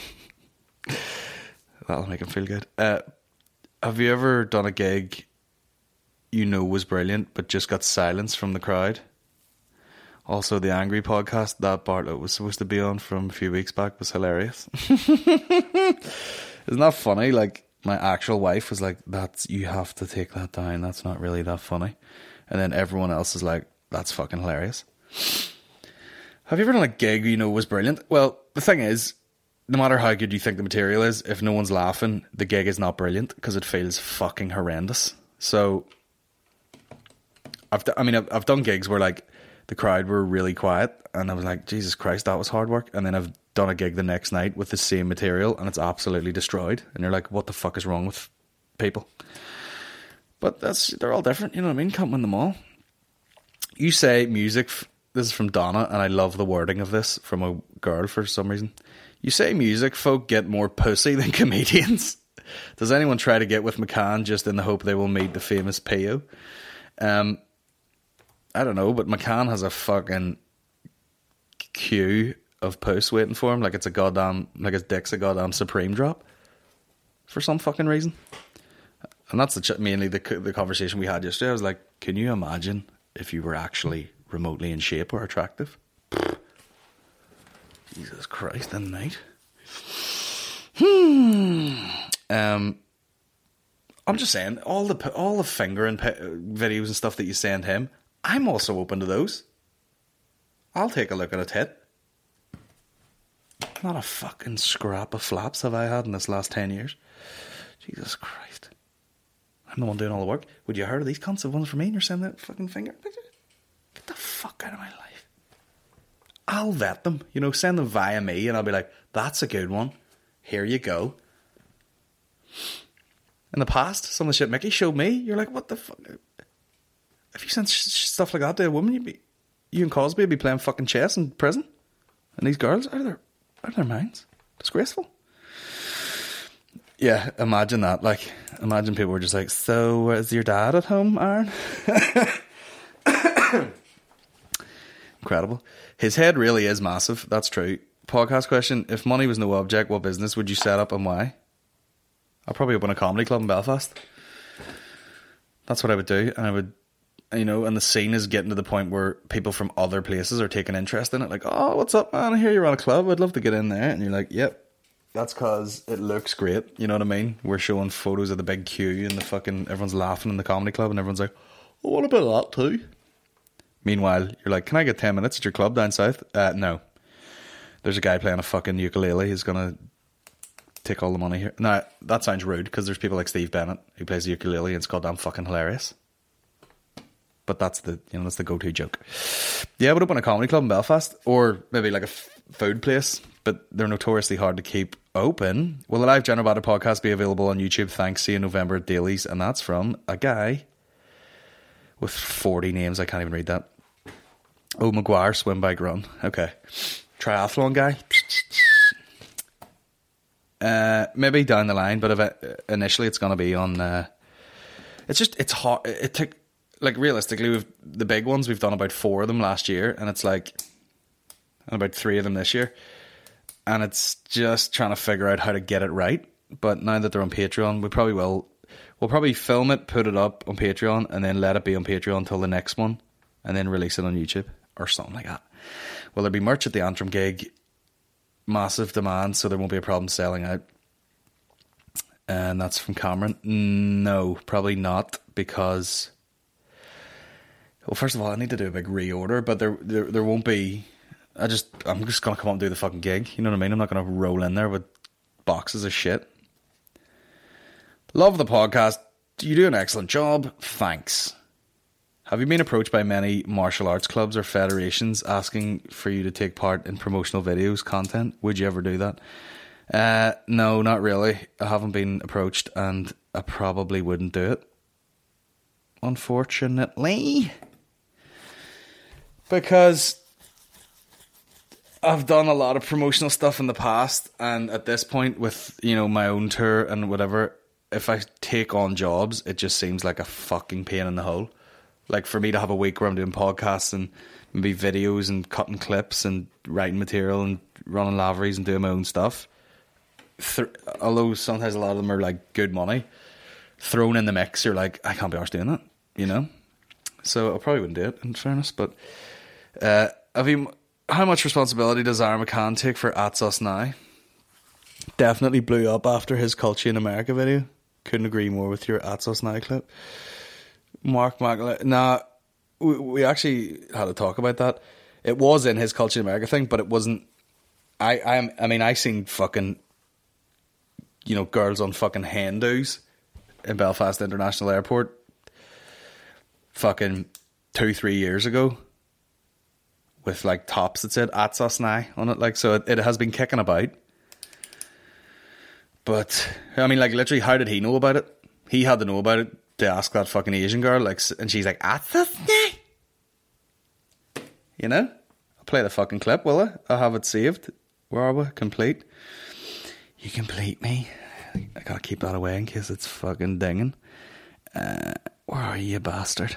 That'll make him feel good. Have you ever done a gig you know was brilliant, but just got silence from the crowd? Also, the Angry podcast that Bartlett was supposed to be on from a few weeks back was hilarious. Isn't that funny? Like, my actual wife was like, you have to take that down. That's not really that funny. And then everyone else is like, that's fucking hilarious. Have you ever done a gig you know was brilliant? Well, the thing is, no matter how good you think the material is, if no one's laughing, the gig is not brilliant because it feels fucking horrendous. So, I've done gigs where, like, the crowd were really quiet and I was like, Jesus Christ, that was hard work. And then I've done a gig the next night with the same material and it's absolutely destroyed. And you're like, what the fuck is wrong with people? But they're all different, you know what I mean? Can't win them all. You say music, this is from Donna, and I love the wording of this from a girl for some reason. You say music folk get more pussy than comedians. Does anyone try to get with McCann just in the hope they will meet the famous Peo? I don't know, but McCann has a fucking queue of posts waiting for him, like it's a goddamn, like his dick's a goddamn Supreme drop for some fucking reason. And that's mainly the conversation we had yesterday. I was like, can you imagine if you were actually remotely in shape or attractive? Jesus Christ, the night. I'm just saying, all the fingering videos and stuff that you send him, I'm also open to those. I'll take a look at a tit. Not a fucking scrap of flaps have I had in this last 10 years. Jesus Christ. I'm the one doing all the work. Would you heard of these cunts of ones for me and you're sending that fucking finger? Get the fuck out of my life. I'll vet them. You know, send them via me and I'll be like, that's a good one. Here you go. In the past, some of the shit Mickey showed me, you're like, what the fuck? If you sent stuff like that to a woman, you and Cosby would be playing fucking chess in prison. And these girls, out of their minds. Disgraceful. Yeah, imagine that. Like, imagine people were just like, so is your dad at home, Aaron? Incredible. His head really is massive. That's true. Podcast question. If money was no object, what business would you set up and why? I'll probably open a comedy club in Belfast. That's what I would do. And I would, you know, and the scene is getting to the point where people from other places are taking interest in it. Like, oh, what's up, man? I hear you're on a club. I'd love to get in there. And you're like, yep. That's because it looks great. You know what I mean? We're showing photos of the big queue and the fucking, everyone's laughing in the comedy club and everyone's like, oh, what about that too? Meanwhile, you're like, can I get 10 minutes at your club down south? No. There's a guy playing a fucking ukulele who's going to take all the money here. Now, that sounds rude because there's people like Steve Bennett who plays the ukulele and it's goddamn fucking hilarious. But that's the go-to joke. Yeah, I would open a comedy club in Belfast or maybe like a food place, but they're notoriously hard to keep open. Will the live General Banter podcast be available on YouTube? Thanks. See you in November at Dailies. And that's from a guy with 40 names. I can't even read that. Oh, Maguire, swim, bike, run. Okay. Triathlon guy. Maybe down the line, but initially it's going to be on... it's hard. It took... Like, realistically, the big ones, we've done about 4 of them last year, and it's like... And about 3 of them this year. And it's just trying to figure out how to get it right. But now that they're on Patreon, we probably will... We'll probably film it, put it up on Patreon, and then let it be on Patreon until the next one, and then release it on YouTube, or something like that. Will there be merch at the Antrim gig? Massive demand, so there won't be a problem selling out. And that's from Cameron. No, probably not, because... Well, first of all, I need to do a big reorder, but there won't be. I'm just gonna come up and do the fucking gig. You know what I mean? I'm not gonna roll in there with boxes of shit. Love the podcast. You do an excellent job. Thanks. Have you been approached by many martial arts clubs or federations asking for you to take part in promotional videos, content? Would you ever do that? No, not really. I haven't been approached, and I probably wouldn't do it. Unfortunately. Because I've done a lot of promotional stuff in the past, and at this point with, you know, my own tour and whatever, if I take on jobs, it just seems like a fucking pain in the hole. Like, for me to have a week where I'm doing podcasts and maybe videos and cutting clips and writing material and running laveries and doing my own stuff, although sometimes a lot of them are like good money, thrown in the mix, you're like, I can't be arsed doing that, you know? So I probably wouldn't do it, in fairness. But how much responsibility does Aaron McCann take for At Us Now? Definitely blew up after his Culture in America video. Couldn't agree more with your At Us Now clip. Mark McAlea. Nah, we actually had a talk about that. It was in his Culture in America thing, but it wasn't. I mean, I seen fucking, you know, girls on fucking hen-dos in Belfast International Airport fucking 2-3 years ago with like tops that said At Us Now on it. Like, so it has been kicking about. But I mean, like, literally, how did he know about it? He had to know about it to ask that fucking Asian girl, like, and she's like, At Us Now? You know? I'll play the fucking clip, will I? I'll have it saved. Where are we? Complete. You complete me. I gotta keep that away in case it's fucking dinging. Where are you, bastard?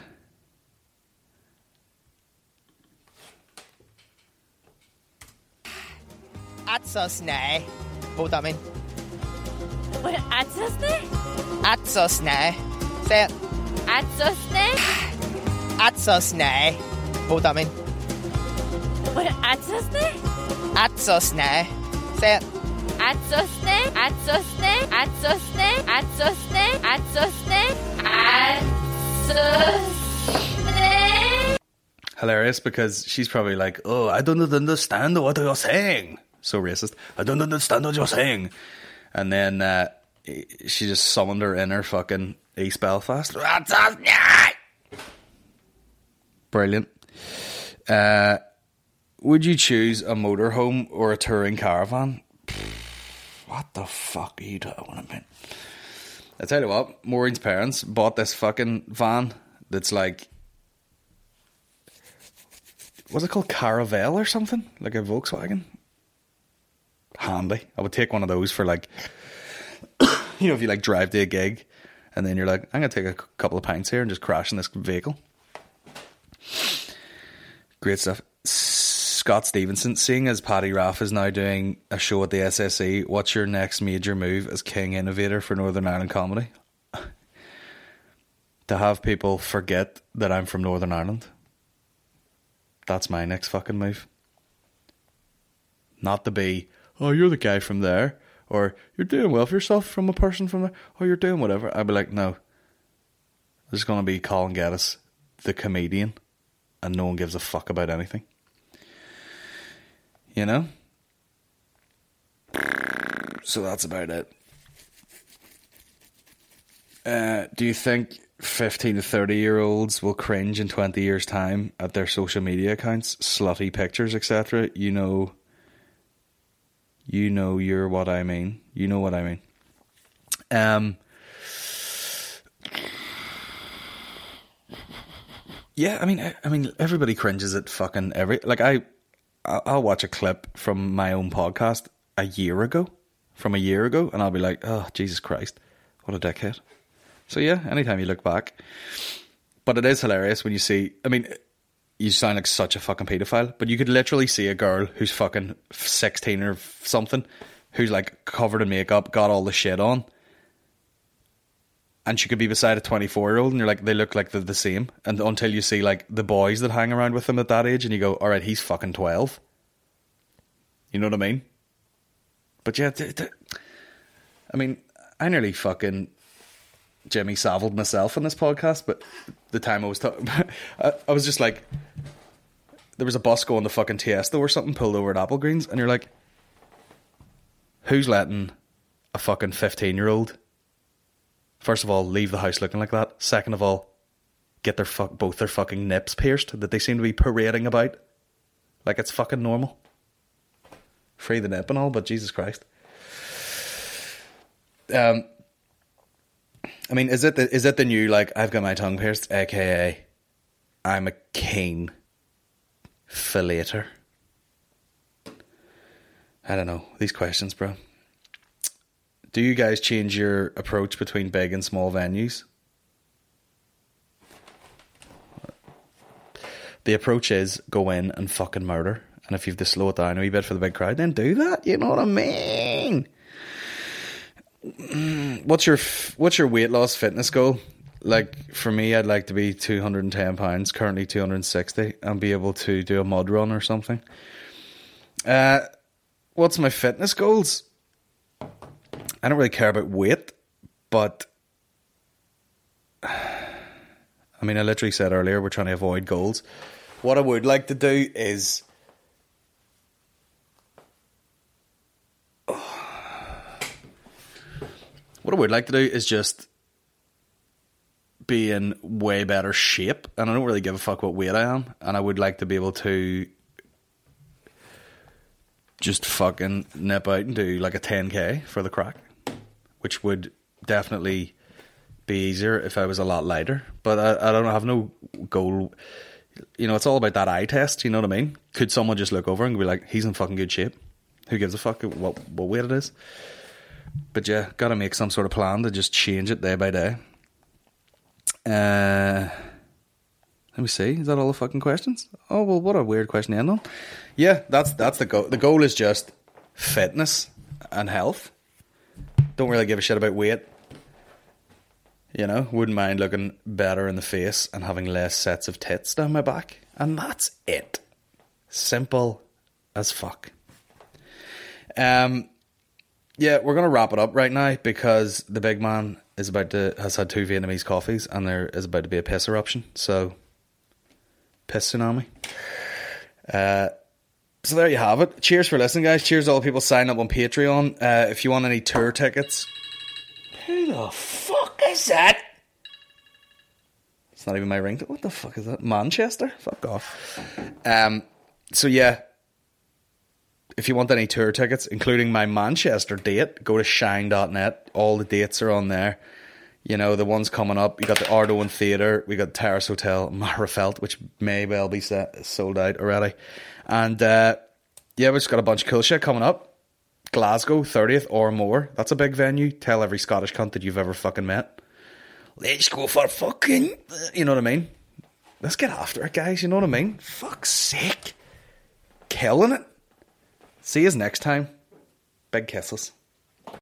At Us Now. What would that mean?
What, At Us Now?
At Us Now. Say it.
At Us Now?
At Us Now. What would that mean?
What, At Us Now?
At Us Now. Say it.
At Us Now? At Us Now? At Us Now? At Us Now? At Us Now? At Us Now?
Hilarious, because she's probably like, oh, I don't understand what you're saying. So racist. I don't understand what you're saying. And then she just summoned her inner fucking East Belfast. Brilliant. Would you choose a motorhome or a touring caravan? What the fuck are you talking about? I tell you what, Maureen's parents bought this fucking van that's like, what's it called? Caravelle or something? Like a Volkswagen? Handy. I would take one of those for like, you know, if you like drive to a gig and then you're like, I'm going to take a couple of pints here and just crash in this vehicle. Great stuff. Scott Stevenson, seeing as Paddy Raff is now doing a show at the SSE, what's your next major move as King Innovator for Northern Ireland comedy? To have people forget that I'm from Northern Ireland. That's my next fucking move. Not to be, oh, you're the guy from there, or you're doing well for yourself from a person from there, or you're doing whatever. I'd be like, no. There's going to be Colin Geddes, the comedian, and no one gives a fuck about anything. You know? So that's about it. Do you think 15 to 30-year-olds will cringe in 20 years' time at their social media accounts, slutty pictures, etc.? You know you're what I mean. You know what I mean. Yeah, I mean, everybody cringes at fucking I'll watch a clip from my own podcast from a year ago, and I'll be like, oh, Jesus Christ, what a dickhead. So yeah, anytime you look back. But it is hilarious when you see, I mean, you sound like such a fucking paedophile, but you could literally see a girl who's fucking 16 or something, who's like covered in makeup, got all the shit on, and she could be beside a 24-year-old, and you're like, they look like they're the same. And until you see like the boys that hang around with them at that age, and you go, alright, he's fucking 12. You know what I mean? But yeah, I mean, I nearly fucking Jimmy Savile myself in this podcast, but the time I was talking, I was just like, there was a bus going to fucking Tiesto or something, pulled over at Applegreens, and you're like, who's letting a fucking 15-year-old, first of all, leave the house looking like that? Second of all, get both their fucking nips pierced that they seem to be parading about like it's fucking normal. Free the nip and all, but Jesus Christ. I mean, is it the new, like, I've got my tongue pierced, aka I'm a keen fillator? I don't know. These questions, bro. Do you guys change your approach between big and small venues? The approach is go in and fucking murder. And if you have to slow it down a wee bit for the big crowd, then do that. You know what I mean? What's your weight loss fitness goal? Like, for me, I'd like to be 210 pounds, currently 260, and be able to do a mud run or something. What's my fitness goals? I don't really care about weight, but I mean, I literally said earlier we're trying to avoid goals. What I would like to do is just be in way better shape, and I don't really give a fuck what weight I am, and I would like to be able to just fucking nip out and do like a 10k for the crack, which would definitely be easier if I was a lot lighter. But I don't have no goal. You know, it's all about that eye test, you know what I mean? Could someone just look over and be like, he's in fucking good shape? Who gives a fuck what weight it is? But yeah, gotta make some sort of plan to just change it day by day. Let me see. Is that all the fucking questions? Oh, well, what a weird question to end on. Yeah, that's the goal. The goal is just fitness and health. Don't really give a shit about weight. You know, wouldn't mind looking better in the face and having less sets of tits down my back. And that's it. Simple as fuck. Yeah, we're going to wrap it up right now because the big man has had 2 Vietnamese coffees and there is about to be a piss eruption. So, piss tsunami. So there you have it. Cheers for listening, guys. Cheers to all the people signing up on Patreon. If you want any tour tickets... Who the fuck is that? It's not even my ringtone. What the fuck is that? Manchester? Fuck off. So yeah, if you want any tour tickets, including my Manchester date, go to shine.net. All the dates are on there. You know, the ones coming up. You got the Ardoin Theatre. We got Terrace Hotel, Marifelt, which may well be sold out already. And yeah, we just got a bunch of cool shit coming up. Glasgow, 30th or more. That's a big venue. Tell every Scottish cunt that you've ever fucking met. Let's go for fucking... You know what I mean? Let's get after it, guys. You know what I mean? Fuck's sake. Killing it. See you next time. Big kisses.